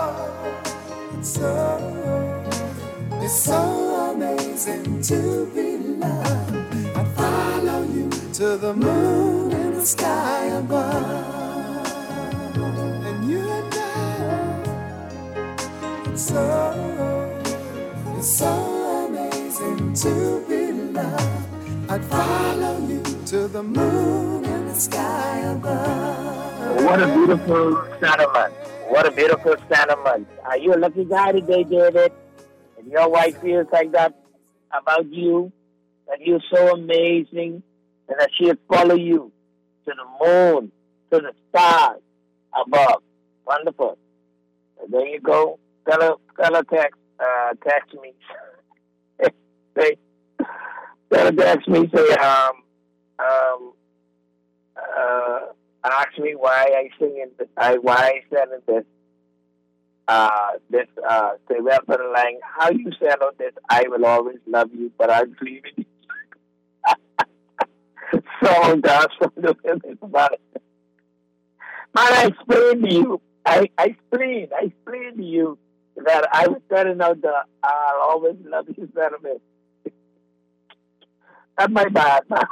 so amazing to be loved. I'd follow you to the moon and the sky above. And you and I, it's so amazing to be loved. I'd follow you to the moon and the sky above. What a beautiful sentiment. What a beautiful sentiment. Are you a lucky guy today, David? And your wife feels like that about you, that you're so amazing, and that she'll follow you to the moon, to the stars above. Wonderful. And there you go. Tell her text me. Say, text me, say, ask me why I singing this, why I sending this, say, well, line, how you send out this, I will always love you, but I'm leaving you. So, that's from the women about it. Man, I explained to you, I explained to you that I was sending out the, I'll always love you sentiment. That's my bad, man.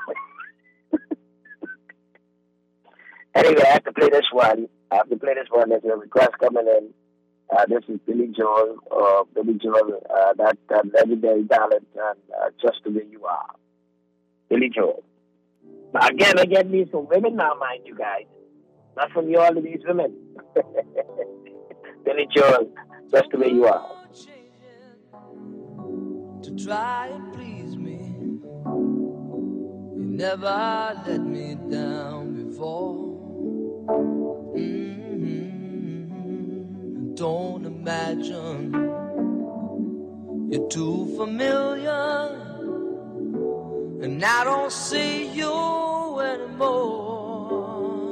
Anyway, I have to play this one. There's a request coming in. This is Billy Joel, that legendary talent, and Just the Way You Are. Billy Joel. Now, again, I get these from women now, mind you guys. Not from you, all of these women. Billy Joel, Just the Way You Are. To try and please me, you never let me down before. Don't imagine you're too familiar, and I don't see you anymore.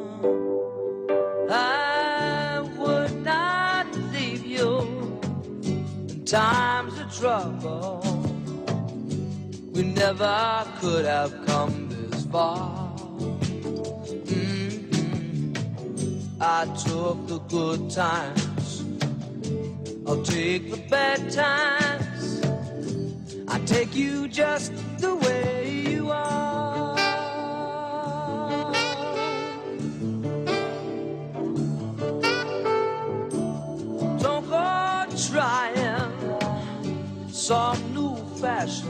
I would not leave you in times of trouble. We never could have come this far. I took the good times, I'll take the bad times. I I take you just the way you are. Don't go trying some new fashion.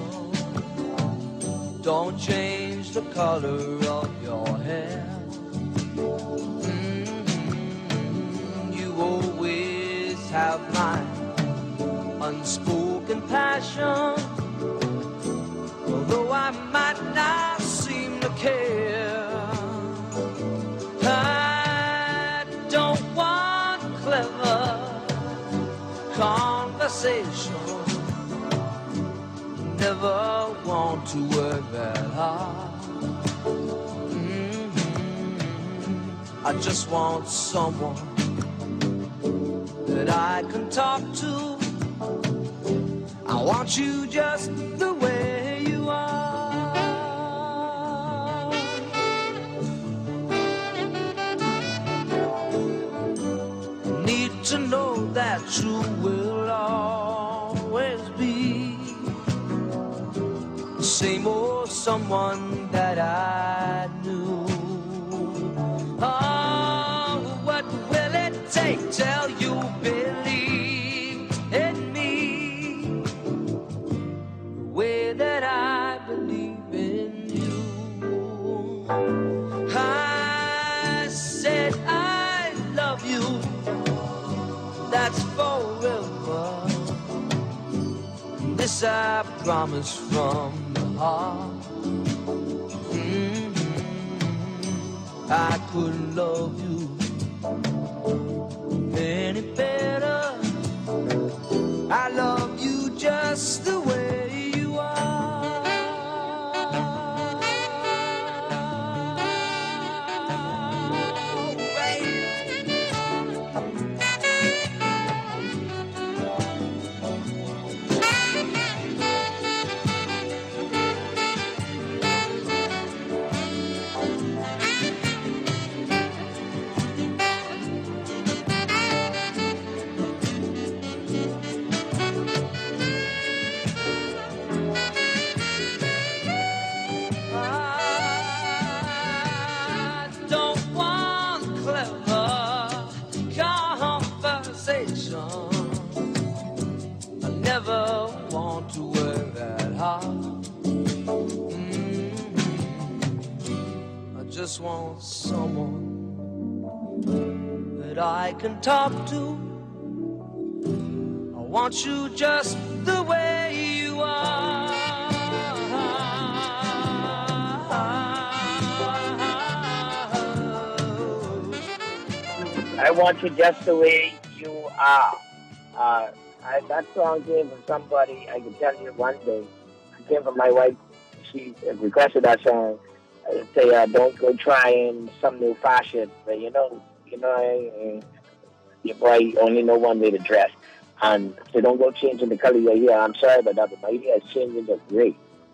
Don't change the color of your hair. You always have my unspoken passion. Although I might not seem to care, I don't want clever conversation. Never want to work that hard. I just want someone that I can talk to. I want you just the way you are. Need to know that you will always be the same old someone that I knew. Oh, what will it take till you believe in me the way that I believe in you? I said I love you, that's forever. This I promise from the heart. I couldn't love you any better. I love you just the way you are. Just want someone that I can talk to. I want you just the way you are. I want you just the way you are. That song came from somebody. I can tell you one day. It came from my wife. She requested that song. Say, don't go trying some new fashion. But your boy only know one way to dress. And so don't go changing the color of your hair. I'm sorry about that, but my hair is changing to gray.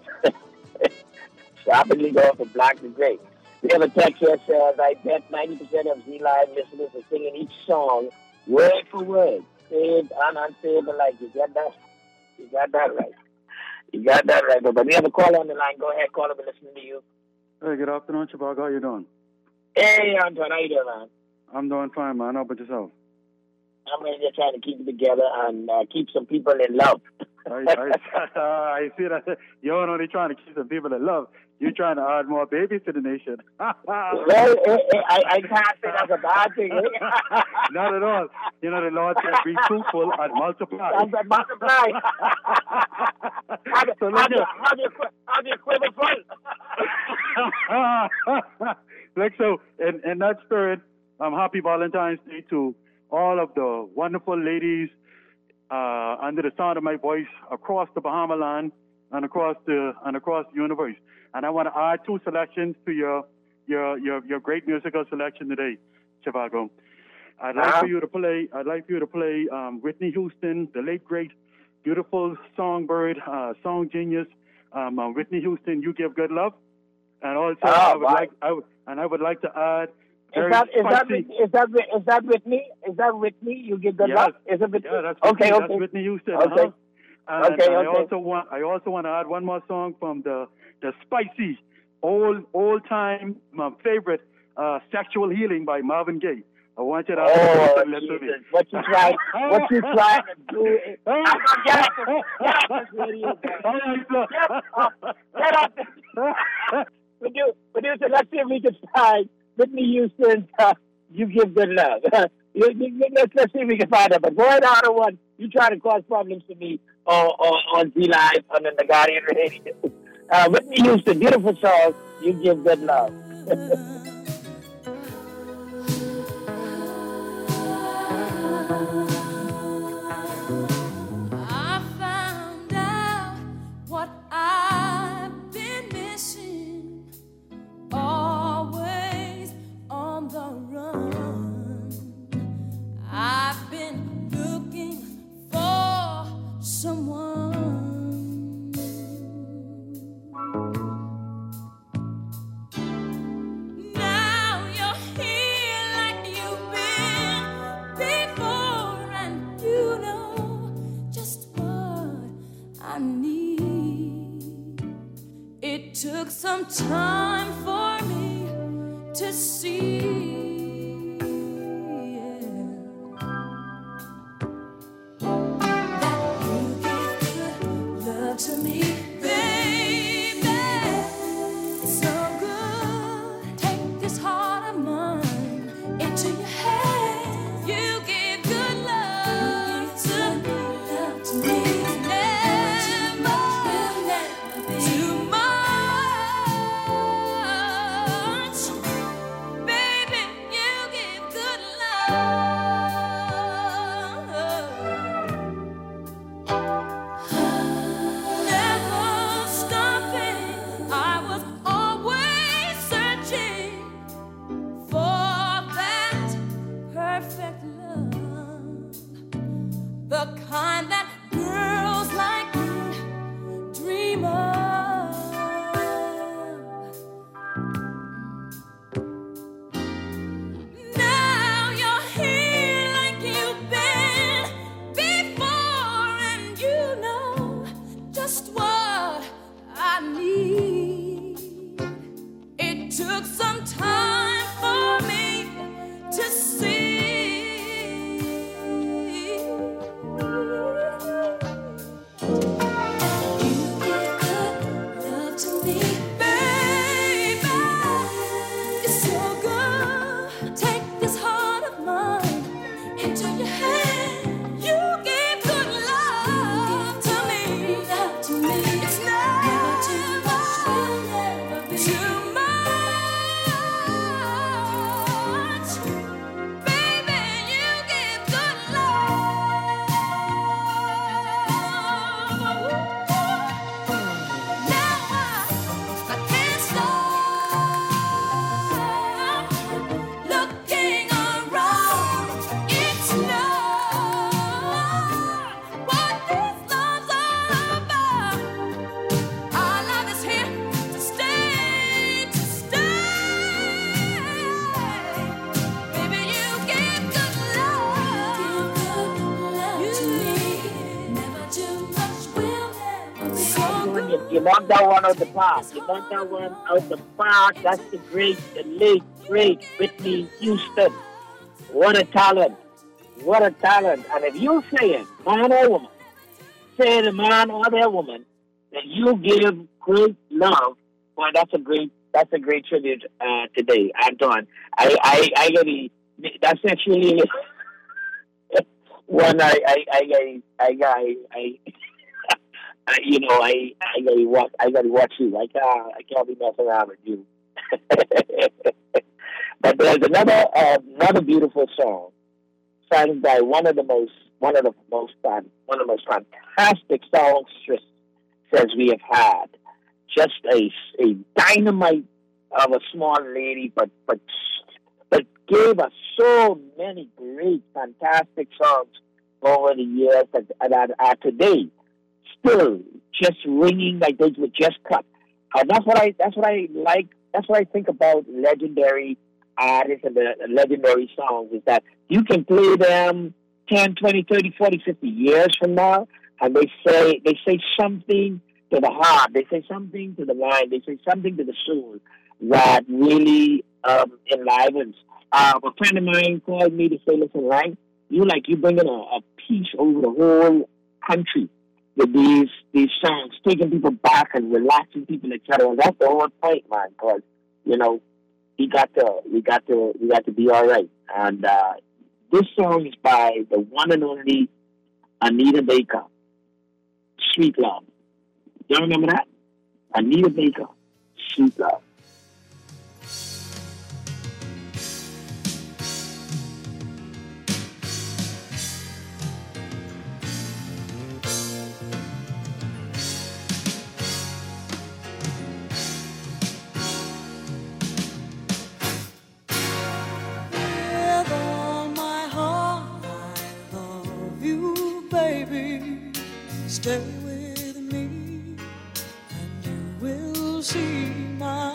Rapidly going from black to gray. We have a text here that says, I bet 90% of Z-Live listeners are singing each song word for word, saved and unsaved alike. You get that? You got that right. You got that right. But we have a caller on the line. Go ahead, caller. We're listening to you. Hey, good afternoon, Chicago. How you doing? Hey, Anton. How you doing, man? I'm doing fine, man. How about yourself? I'm really just trying to keep it together and keep some people in love. I see that. You're not only trying to keep some people in love, you're trying to add more babies to the nation. Well, I can't say that's a bad thing. Not at all. You know, the Lord said, be fruitful and multiply. And multiply. Have your quiver full. Like so, in that spirit, happy Valentine's Day to all of the wonderful ladies under the sound of my voice across the Bahama land and across the universe. And I want to add two selections to your great musical selection today, Chivago. I'd like for you to play Whitney Houston, the late great, beautiful songbird, song genius, Whitney Houston, You Give Good Love. And also I would like to add Is that Whitney? Is that Whitney? You Give Good Love? Is it Whitney? Yeah, that's Whitney. Okay. That's Whitney Houston. Okay. And Okay, I okay. also want to add one more song from the spicy old time favorite "Sexual Healing" by Marvin Gaye. I want you to listen to me. What you trying to do? I'm gonna get off this radio. Get off. Producer, let's see if we can find Whitney Houston. You give good love. Let's see if we can find her. But go ahead, Otto One. You try to cause problems to me on Z Live on the Guardian Radio. Whitney Houston, beautiful song. You give good love. I found out what I've been missing, always on the run. I've been looking for someone. Now you're here like you've been before, and you know just what I need. It took some time for me to see. Love to me, baby. It's so good. Take this heart of mine into your hand. You give good love to me. Love to me. Never too much. Baby, you give good love. Never stopping, I was always searching for that perfect love, the kind that girls like me dream of. Now you're here like you've been before, and you know just what I need. It took some time for me to see. You give good love to me, baby. It's so good. Take this heart of mine into your hand. You give good love to me. Love to me. It's never too much. Will never be too much. Baby, you give good love. Now I can't stop looking around. It's love. What this love's all about. Our love is here to stay, to stay. Baby, you give good love. Give good love to me. Never too much, will never be so good. You knocked that one out the park. You knocked that one out the park. That's the late, great Whitney Houston. What a talent. What a talent. And if you say it, man or woman, say the man or the woman, that you give great love, boy, that's a great tribute today, Anton. I gotta, that's actually one I gotta watch you. I can't be messing around with you. But there's another beautiful song sung by one of the most fantastic songstresses we have had. Just a dynamite of a small lady, but gave us so many great, fantastic songs over the years that are today still just ringing like they were just cut. That's what I like. That's what I think about legendary artists and the legendary songs, is that you can play them 10, 20, 30, 40, 50 years from now, and they say something to the heart, they say something to the mind, they say something to the soul that really enlivens. A friend of mine called me to say, listen, Ryan, you bringing a peace over the whole country with these songs, taking people back and relaxing people, etc. And that's the whole point, man. Because we got to be all right. And this song is by the one and only Anita Baker, "Sweet Love." You remember that? Anita Baker, "Sweet Love." With all my heart, I love you, baby. Stay with me, and you will see my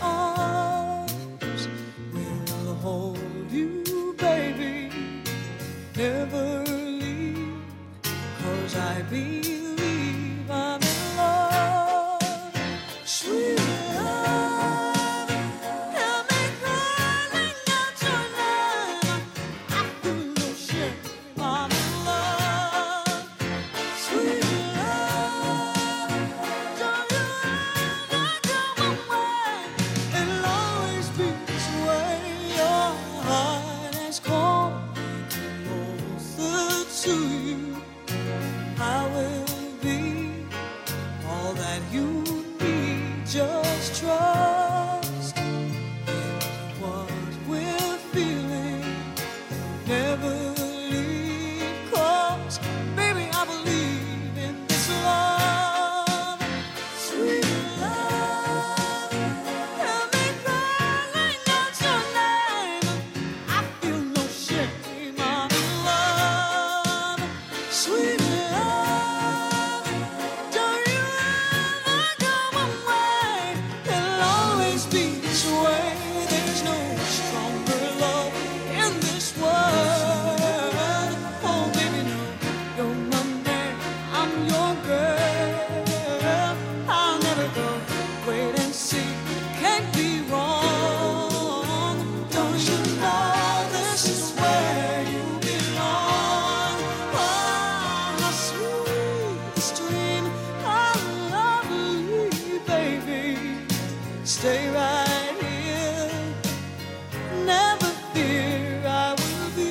arms will hold you, baby. Never leave, 'cause I believe I'm in love. Sweet love, help me crawling out your love. I feel no shame, I'm in love. Sweet love, don't you ever come away. It'll always be this way. Your heart has called me closer to you. I will be all that you need. Just trust in what we're feeling. Never leave, 'cause baby, I believe in this love. Sweet love, help me crawling out your name. I feel no shame, I'm in love. Sweet love, don't you ever come away. It'll always be this way. There's no stronger love in this world. Oh, baby, no, you're my man, I'm your girl. I'll never go. Wait and see, can't be wrong. Don't you know this is where you belong? Oh, how sweet this dream, how lovely, baby. Stay right here, never fear, I will be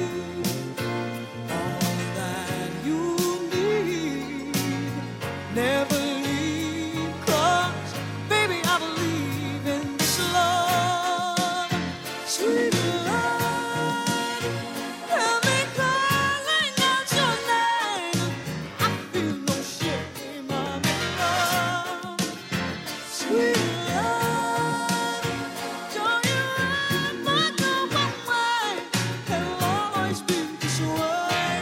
all that you need. Never leave, 'cause baby, I believe in this love. Sweet love, help me calling out your name. I feel no shame, I'm in love. Sweet love, don't you ever go away. It'll always be this way.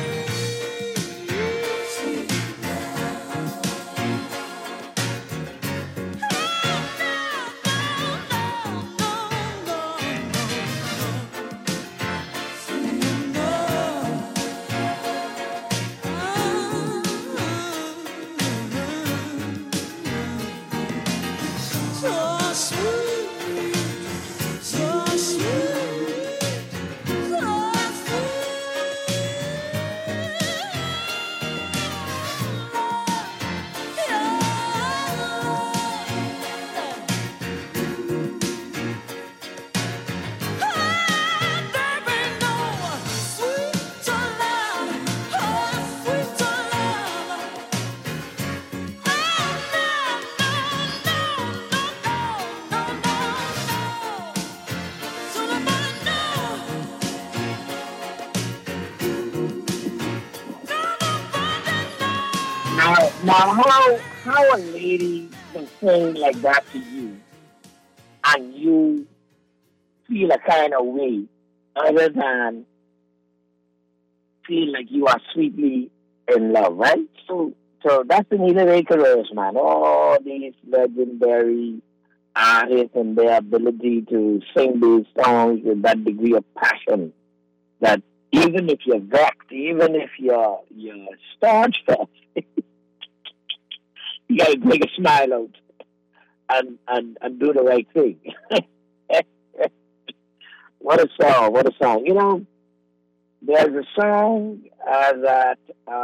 Sweet so sweet, so sweet, so Now, how a lady can sing like that to you, and you feel a kind of way, other than feel like you are sweetly in love, right? So that's the Anita Baker, man. All these legendary artists and their ability to sing these songs with that degree of passion that Even if you're vexed, even if you're starched up, you got to take a smile out and do the right thing. What a song! What a song! You know, there's a song that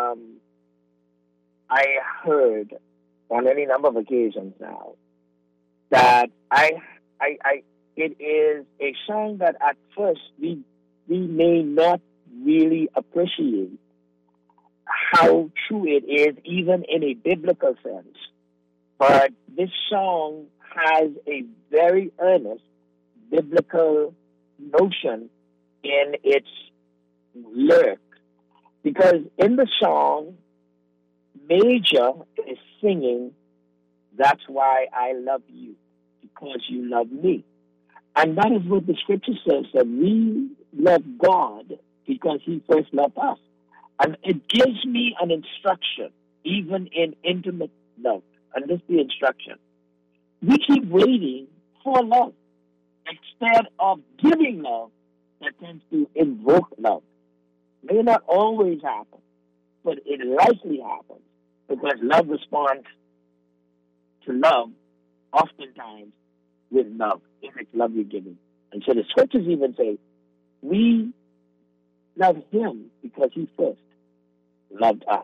I heard on any number of occasions now. That it is a song that at first we may not really appreciate how true it is, even in a biblical sense. But this song has a very earnest biblical notion in its lyric. Because in the song, Major is singing, "That's why I love you, because you love me." And that is what the scripture says, that we love God because he first loved us. And it gives me an instruction, even in intimate love. And this is the instruction. We keep waiting for love. Instead of giving love, that tends to invoke love. May not always happen, but it likely happens because love responds to love oftentimes with love, if it's love you're giving. And so the scriptures even say, we love him because he first loved us.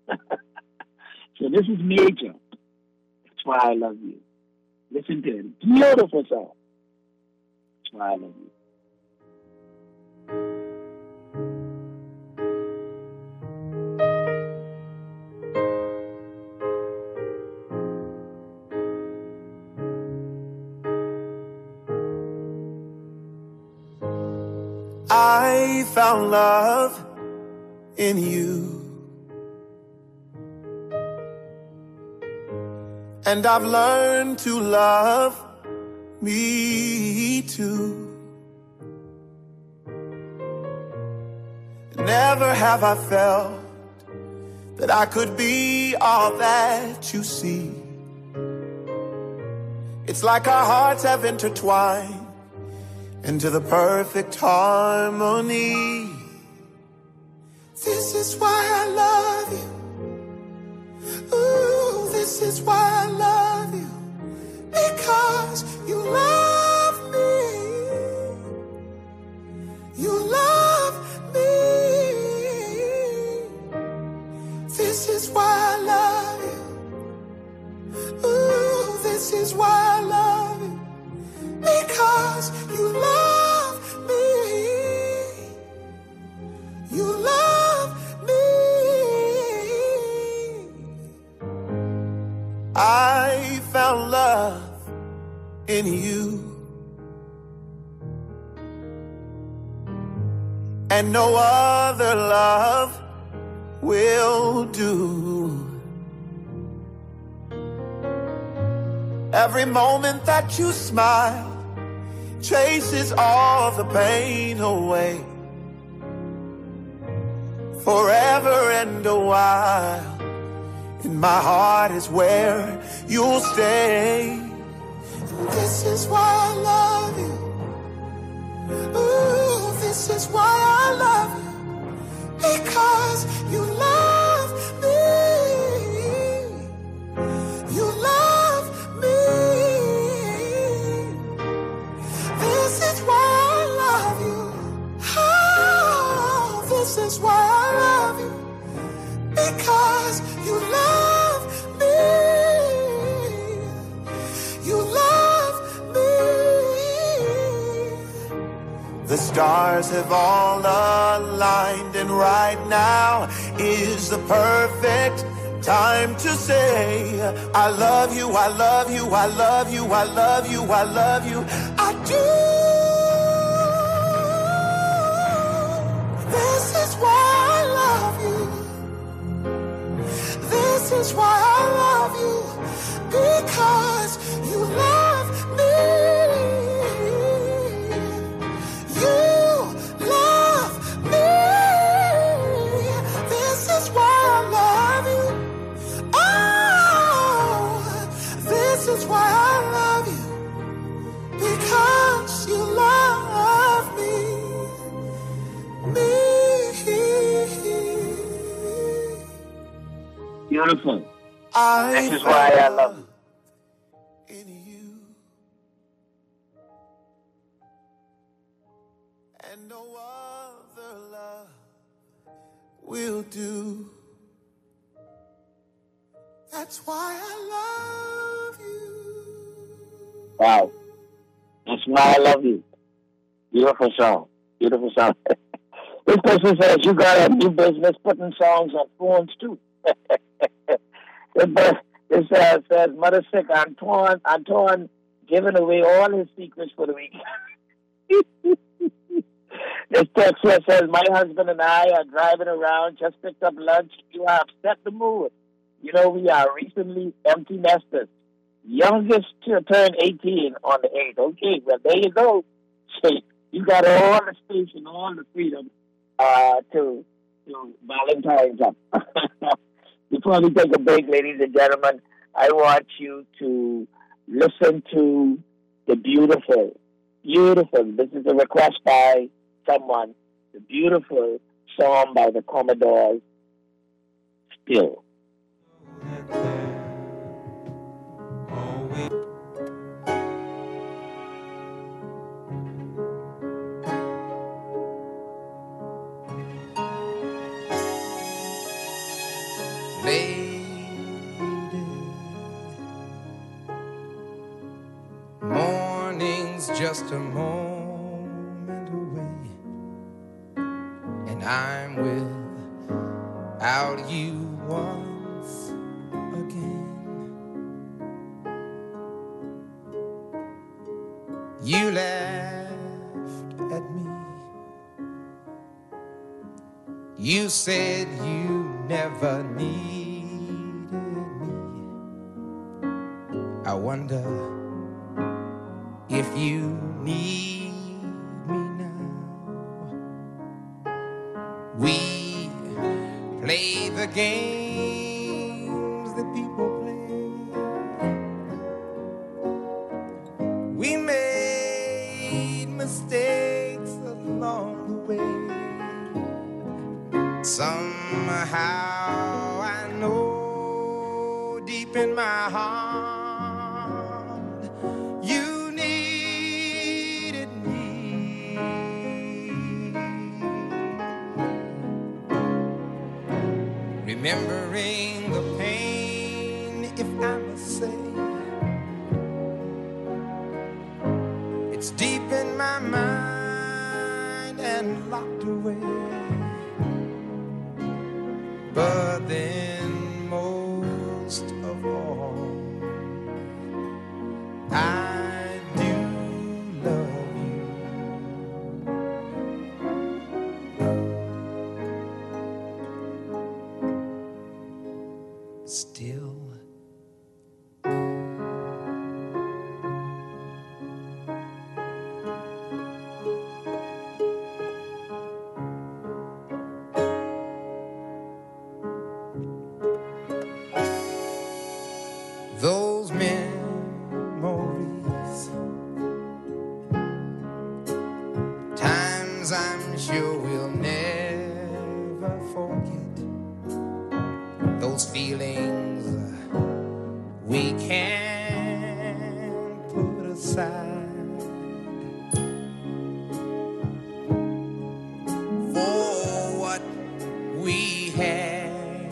So this is Major. That's why I love you. Listen to it. Beautiful song. That's why I love you. I found love in you, and I've learned to love me too. Never have I felt that I could be all that you see. It's like our hearts have intertwined into the perfect harmony. This is why I love you. Ooh, this is why I love you. Because you love me. You love me. This is why I love you. Ooh, this is why I love you. Because you love me. You love me. I found love in you, and no other love will do. Every moment that you smile chases all the pain away. Forever and a while, in my heart is where you'll stay. And this is why I love you. Ooh, this is why I love you. Because you love me. You love me. This is why I love you. Oh, this is why I love you. Because you love me. You love me. The stars have all aligned, and right now is the perfect time to say, I love you, I love you, I love you, I love you, I love you, I do. This is why I love you. This is why I love you. Because you love me. You love me. This is why I love you. Oh, this is why I love you. Because you love me. Me. Beautiful. This is why I love you. And no other love will do. That's why I love you. Wow. That's why I love you. Beautiful song. Beautiful song. This person says you got a new business putting songs on phones too. This says mother sick Antoine giving away all his secrets for the week. This text here says my husband and I are driving around, just picked up lunch. You have set the mood. You know, we are recently empty nesters. Youngest to turn 18 on the 8th. Okay, well, there you go. So you got all the space and all the freedom to Valentine's up. Before we take a break, ladies and gentlemen, I want you to listen to the beautiful. This is a request by someone. The beautiful song by the Commodores, Still. Lady, morning's just a moment away, and I'm without you once again. You laughed at me. You said you never needed me. I wonder if you need me now. We play the games that people play. We made mistakes along the way. Somehow I know deep in my heart you needed me. Remembering the pain, if I must say, it's deep in my mind and locked away. But then most of all, I do love you. Still. Those memories, times I'm sure we'll never forget. Those feelings we can't put aside. For what we had,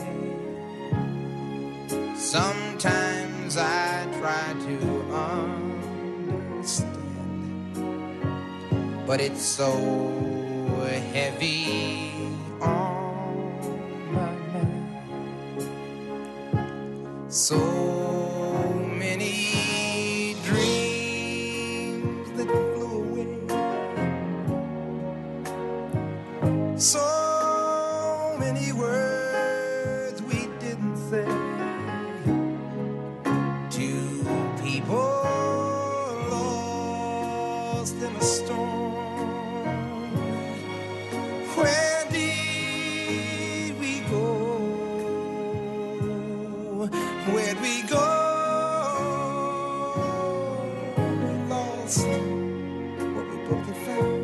sometimes I try to understand, but it's so heavy on my mind. So many dreams that flew away, so many words we didn't say. Lost in a storm. Where did we go? Where'd we go? We lost what we both had found.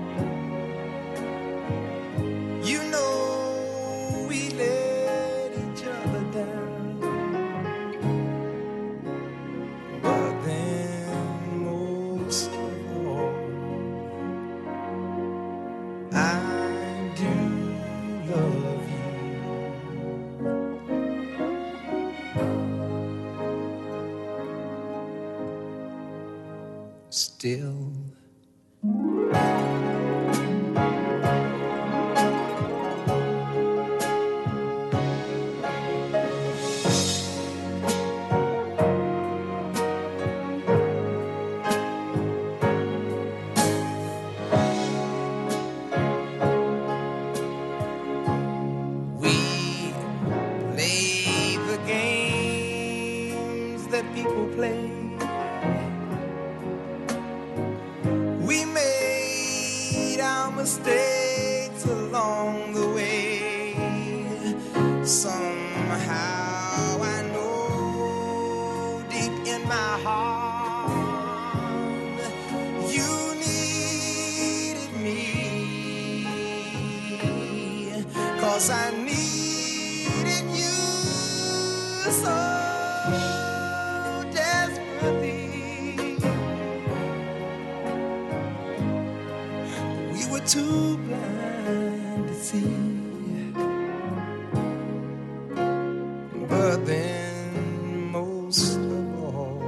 You know we let each still. People play. We made our mistakes along the way. Somehow I know deep in my heart you needed me, 'cause I needed you so. Too blind to see, but then most of all,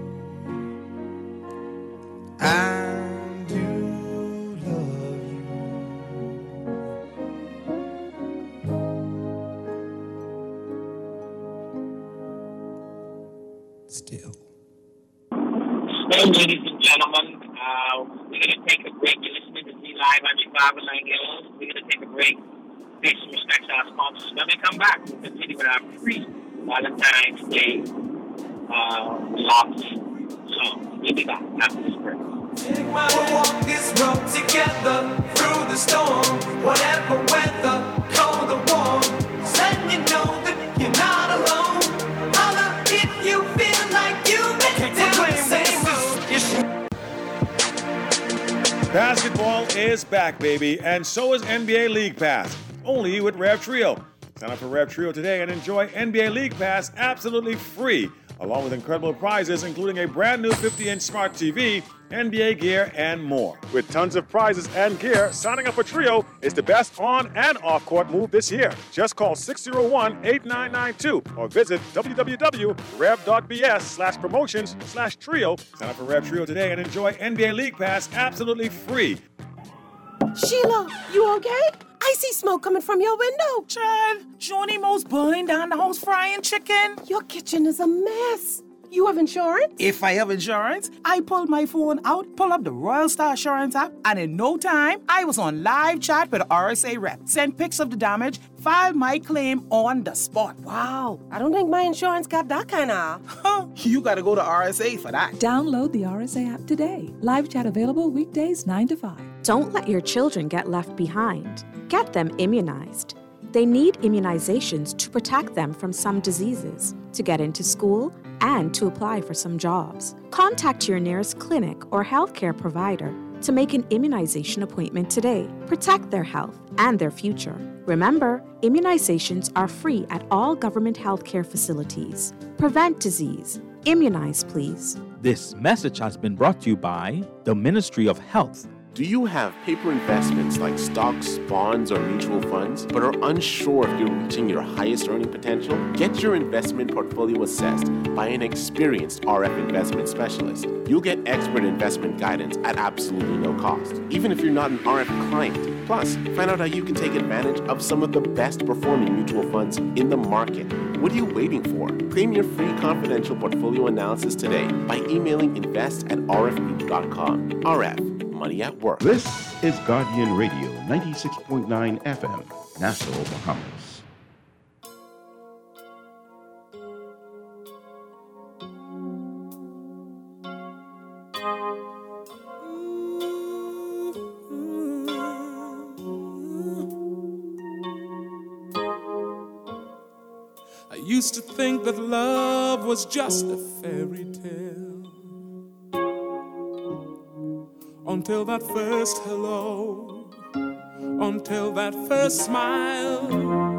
I do love you. Still. Well, ladies and gentlemen, we're going to take a break. You're listening to Z Live on Chicago 90. We're going to take a break, pay some respect to our sponsors. When we come back, we'll continue with our pre-Valentine's Day love song. We'll be back after this break. We'll walk this road together through the storm, whatever weather, cold or warm. Let you know that you're not alone. Holler if you feel like you've been down the same road. Basketball is back, baby, and so is NBA League Pass, only with Rev Trio. Sign up for Rev Trio today and enjoy NBA League Pass absolutely free, along with incredible prizes, including a brand new 50-inch smart TV, NBA gear, and more. With tons of prizes and gear, signing up for Trio is the best on- and off-court move this year. Just call 601-8992 or visit www.rev.bs/promotions/trio. Sign up for Rev Trio today and enjoy NBA League Pass absolutely free. Sheila, you okay? I see smoke coming from your window. Child, Johnny Mo's burning down the house frying chicken. Your kitchen is a mess. You have insurance? If I have insurance, I pulled my phone out, pull up the Royal Star Insurance app, and in no time, I was on live chat with the RSA rep. Sent pics of the damage, filed my claim on the spot. Wow, I don't think my insurance got that kind of. You gotta go to RSA for that. Download the RSA app today. Live chat available weekdays 9 to 5. Don't let your children get left behind. Get them immunized. They need immunizations to protect them from some diseases, to get into school, and to apply for some jobs. Contact your nearest clinic or healthcare provider to make an immunization appointment today. Protect their health and their future. Remember, immunizations are free at all government healthcare facilities. Prevent disease. Immunize, please. This message has been brought to you by the Ministry of Health. Do you have paper investments like stocks, bonds, or mutual funds, but are unsure if you're reaching your highest earning potential? Get your investment portfolio assessed by an experienced RF investment specialist. You'll get expert investment guidance at absolutely no cost, even if you're not an RF client. Plus, find out how you can take advantage of some of the best performing mutual funds in the market. What are you waiting for? Claim your free confidential portfolio analysis today by emailing invest@rfgroup.com. RF. Money at work. This is Guardian Radio 96.9 FM, Nassau, Bahamas. I used to think that love was just a fairy tale, until that first hello, until that first smile.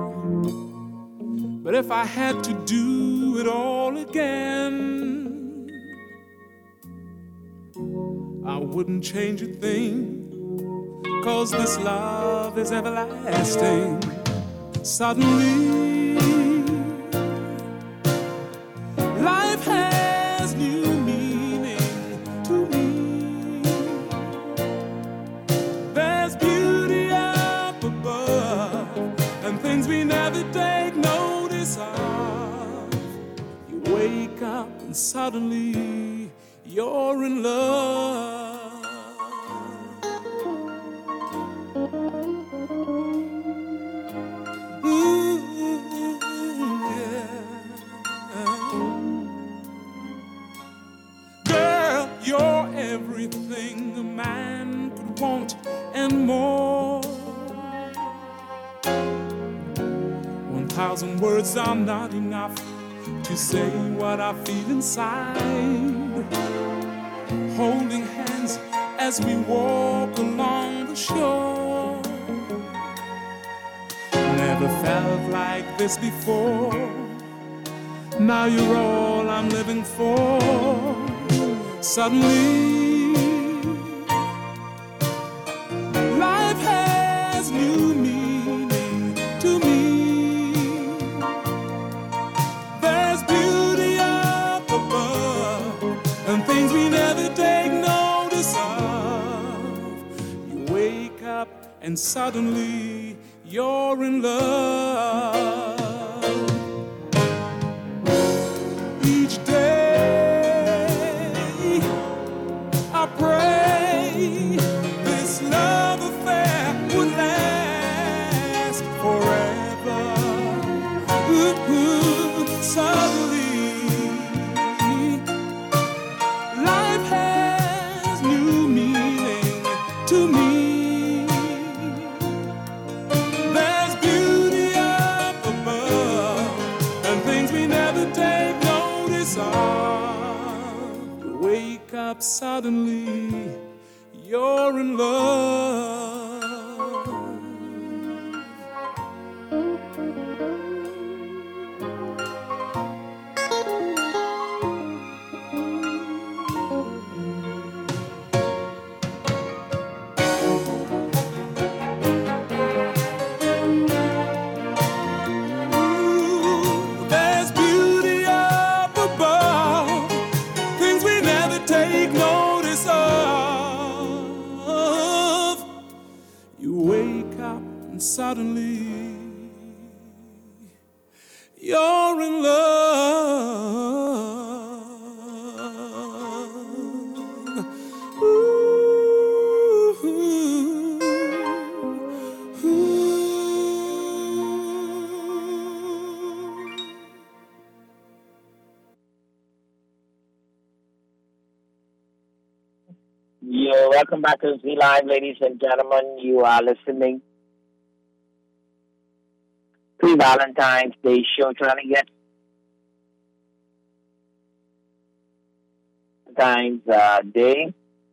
But if I had to do it all again, I wouldn't change a thing, 'cause this love is everlasting. Suddenly, life has new meaning to me. wake up and suddenly you're in love. Girl, you're everything a man could want and more. 1,000 words are not enough to say what I feel inside. Holding hands as we walk along the shore. Never felt like this before. Now you're all I'm living for. Suddenly, life has new meaning to me. There's beauty up above and things we never take notice of. You wake up and suddenly you're in love. Each day I pray this love affair would last forever. Suddenly life has new meaning to me. There's beauty up above and things we never take notice of. You wake up suddenly, you're in love. There's beauty up above, things we never take notice of. You wake up and suddenly you're in love. You're welcome back to Z Live, ladies and gentlemen. You are listening to Valentine's Day show, trying to get Valentine's Day.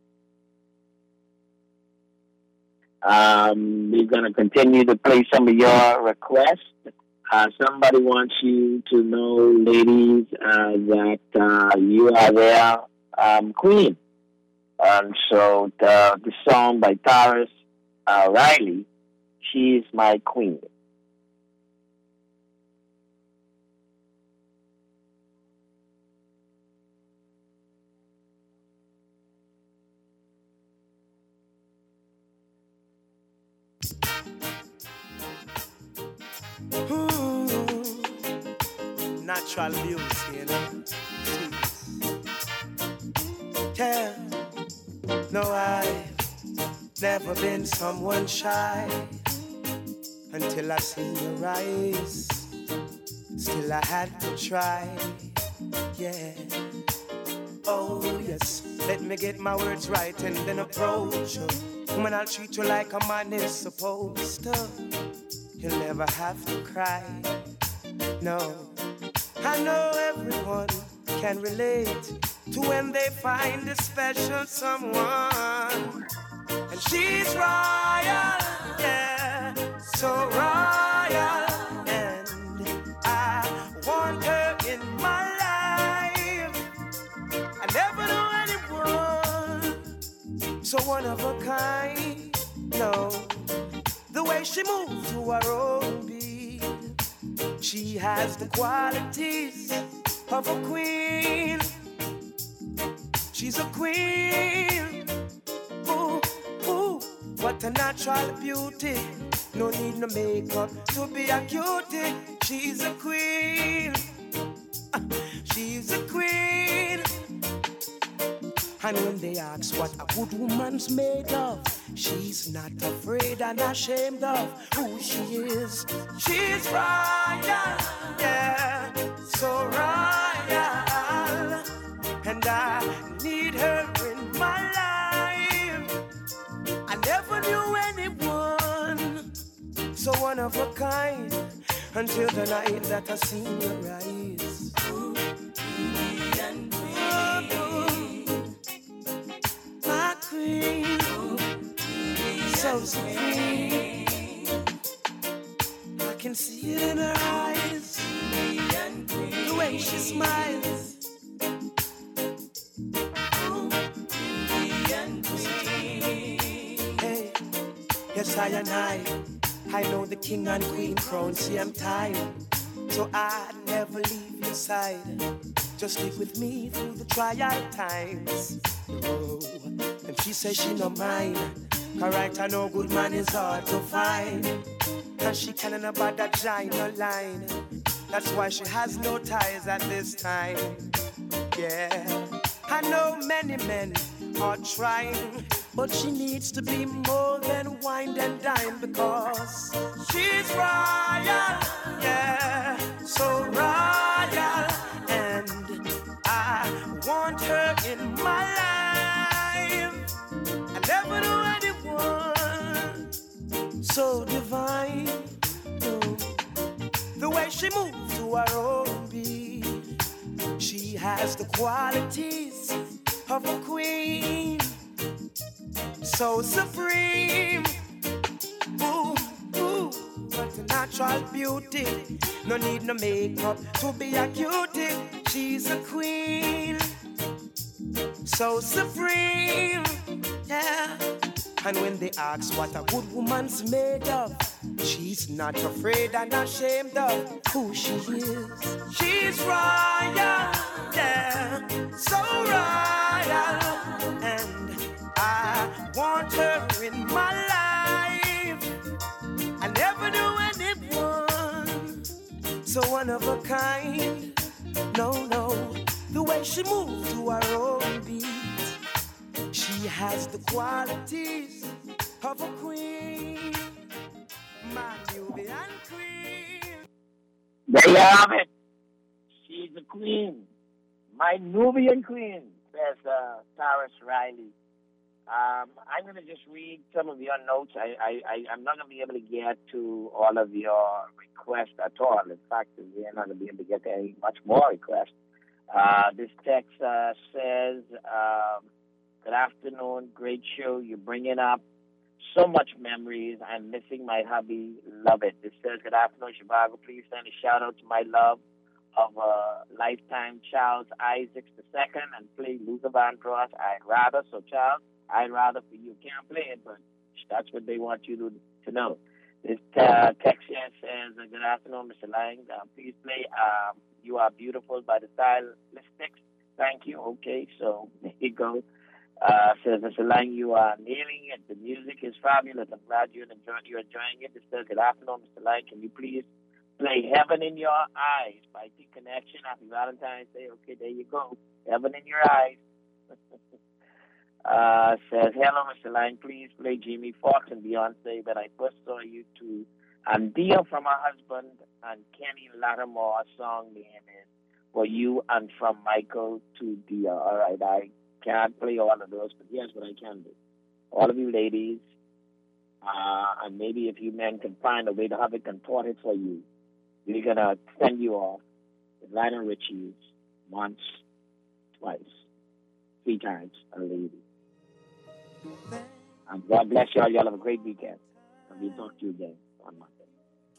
We're going to continue to play some of your requests. Somebody wants you to know, ladies, that you are their queen. So the song by Taurus Riley, She's My Queen. Natural beauty, you know. Yeah. No, I've never been someone shy until I see your eyes. Still I had to try. Yeah. Oh yes. Let me get my words right and then approach you. Woman, I'll treat you like a man is supposed to. You'll never have to cry. No. I know everyone can relate to when they find a special someone. And she's royal, yeah, so royal. And I want her in my life. I never knew anyone so one of a kind. No, the way she moves to her own beat, she has the qualities of a queen. She's a queen. Ooh, ooh, what a natural beauty. No need no makeup to be a cutie. She's a queen. she's a queen. And when they ask what a good woman's made of, she's not afraid and ashamed of who she is. She's royal, yeah, so royal. And I need her in my life. I never knew anyone so one of a kind until the night that I seen her rise. My queen, so supreme. I can see it in her eyes, the way she smiles. Hey, yes, I know the king and queen crown, same time. So I never leave your side. Just stick with me through the trial times. Oh, and she says she no mind. Correct, I know good man is hard to find. And she can't about that giant line. That's why she has no ties at this time. Yeah, I know many men are trying, but she needs to be more than wine and dine because she's royal, yeah, so royal, and I want her in my life. I never knew anyone so divine. No. The way she moves to her own beat, she has the qualities of a queen. So supreme, ooh, ooh, but a natural beauty. No need no makeup to be a cutie. She's a queen, so supreme, yeah. And when they ask what a good woman's made of, she's not afraid and ashamed of who she is. She's royal, yeah, so royal, and I want her in my life. I never knew anyone so one of a kind. No, no, the way she moves to her own beat, she has the qualities of a queen, my Nubian queen. There you have it. She's a queen, my Nubian queen, says Tarrus Riley. I'm going to just read some of your notes. I'm not going to be able to get to all of your requests at all. In fact, we're not going to be able to get to any much more requests. This text says, good afternoon, great show. You're bringing up so much memories. I'm missing my hubby. Love it. This says, good afternoon, Chicago. Please send a shout out to my love of lifetime Charles Isaacs II and play Luther Vandross. I'd rather. So, Charles, I'd rather for you. Can't play it, but that's what they want you to know. This text here says, good afternoon, Mr. Lang. Please play You Are Beautiful by the Stylistics. Thank you. Okay, so there you go. Says, Mr. Lang, you are nailing it. The music is fabulous. I'm glad you're enjoying it. It says, good afternoon, Mr. Lang. Can you please play Heaven in Your Eyes by T Connection? Happy Valentine's Day. Okay, there you go. Heaven in Your Eyes. Says, hello, Mr. Lang. Please play Jamie Foxx and Beyonce. When I first saw you two, and Dear from her husband and Kenny Lattimore. Song name is For You and From Michael to Dear. All right, I can't play all of those, but here's what I can do. All of you ladies, and maybe if you men can find a way to have it contorted for you, we're going to send you off with Lionel Richie's once, twice, 3 times a lady. And God bless y'all. Y'all have a great weekend. And we'll talk to you again on Monday.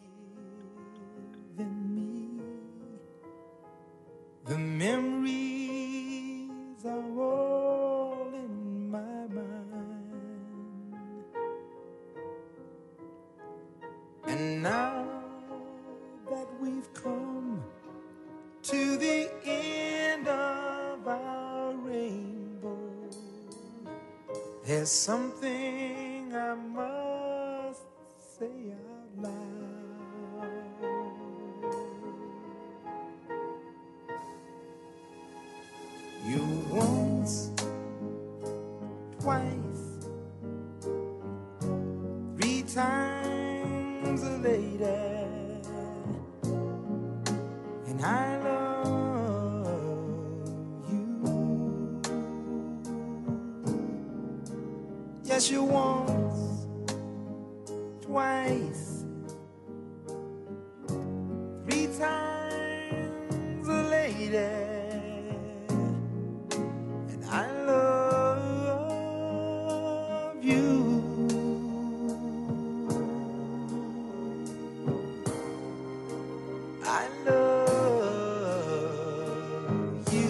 The memories are all in my mind, and now that we've come to the end of our rainbow, there's something I must say out loud. 'Cause You once, twice, 3 times a lady, and I love you. Yes, you once, twice, 3 times a lady, and I love you. I love you.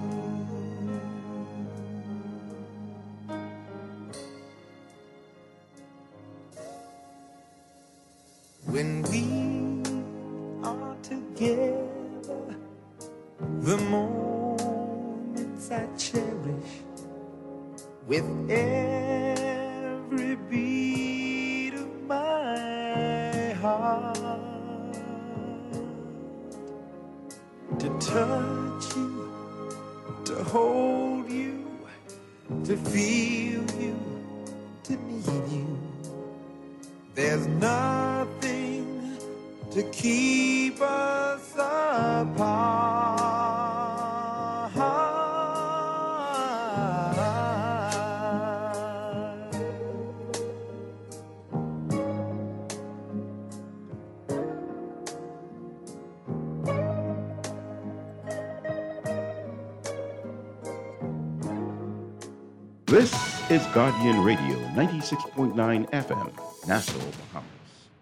When we are together, the moments I cherish with every beat of my heart. To touch you, to hold you, to feel you, to need you. There's nothing to keep us apart. This is Guardian Radio 96.9 FM, Nassau, Bahamas.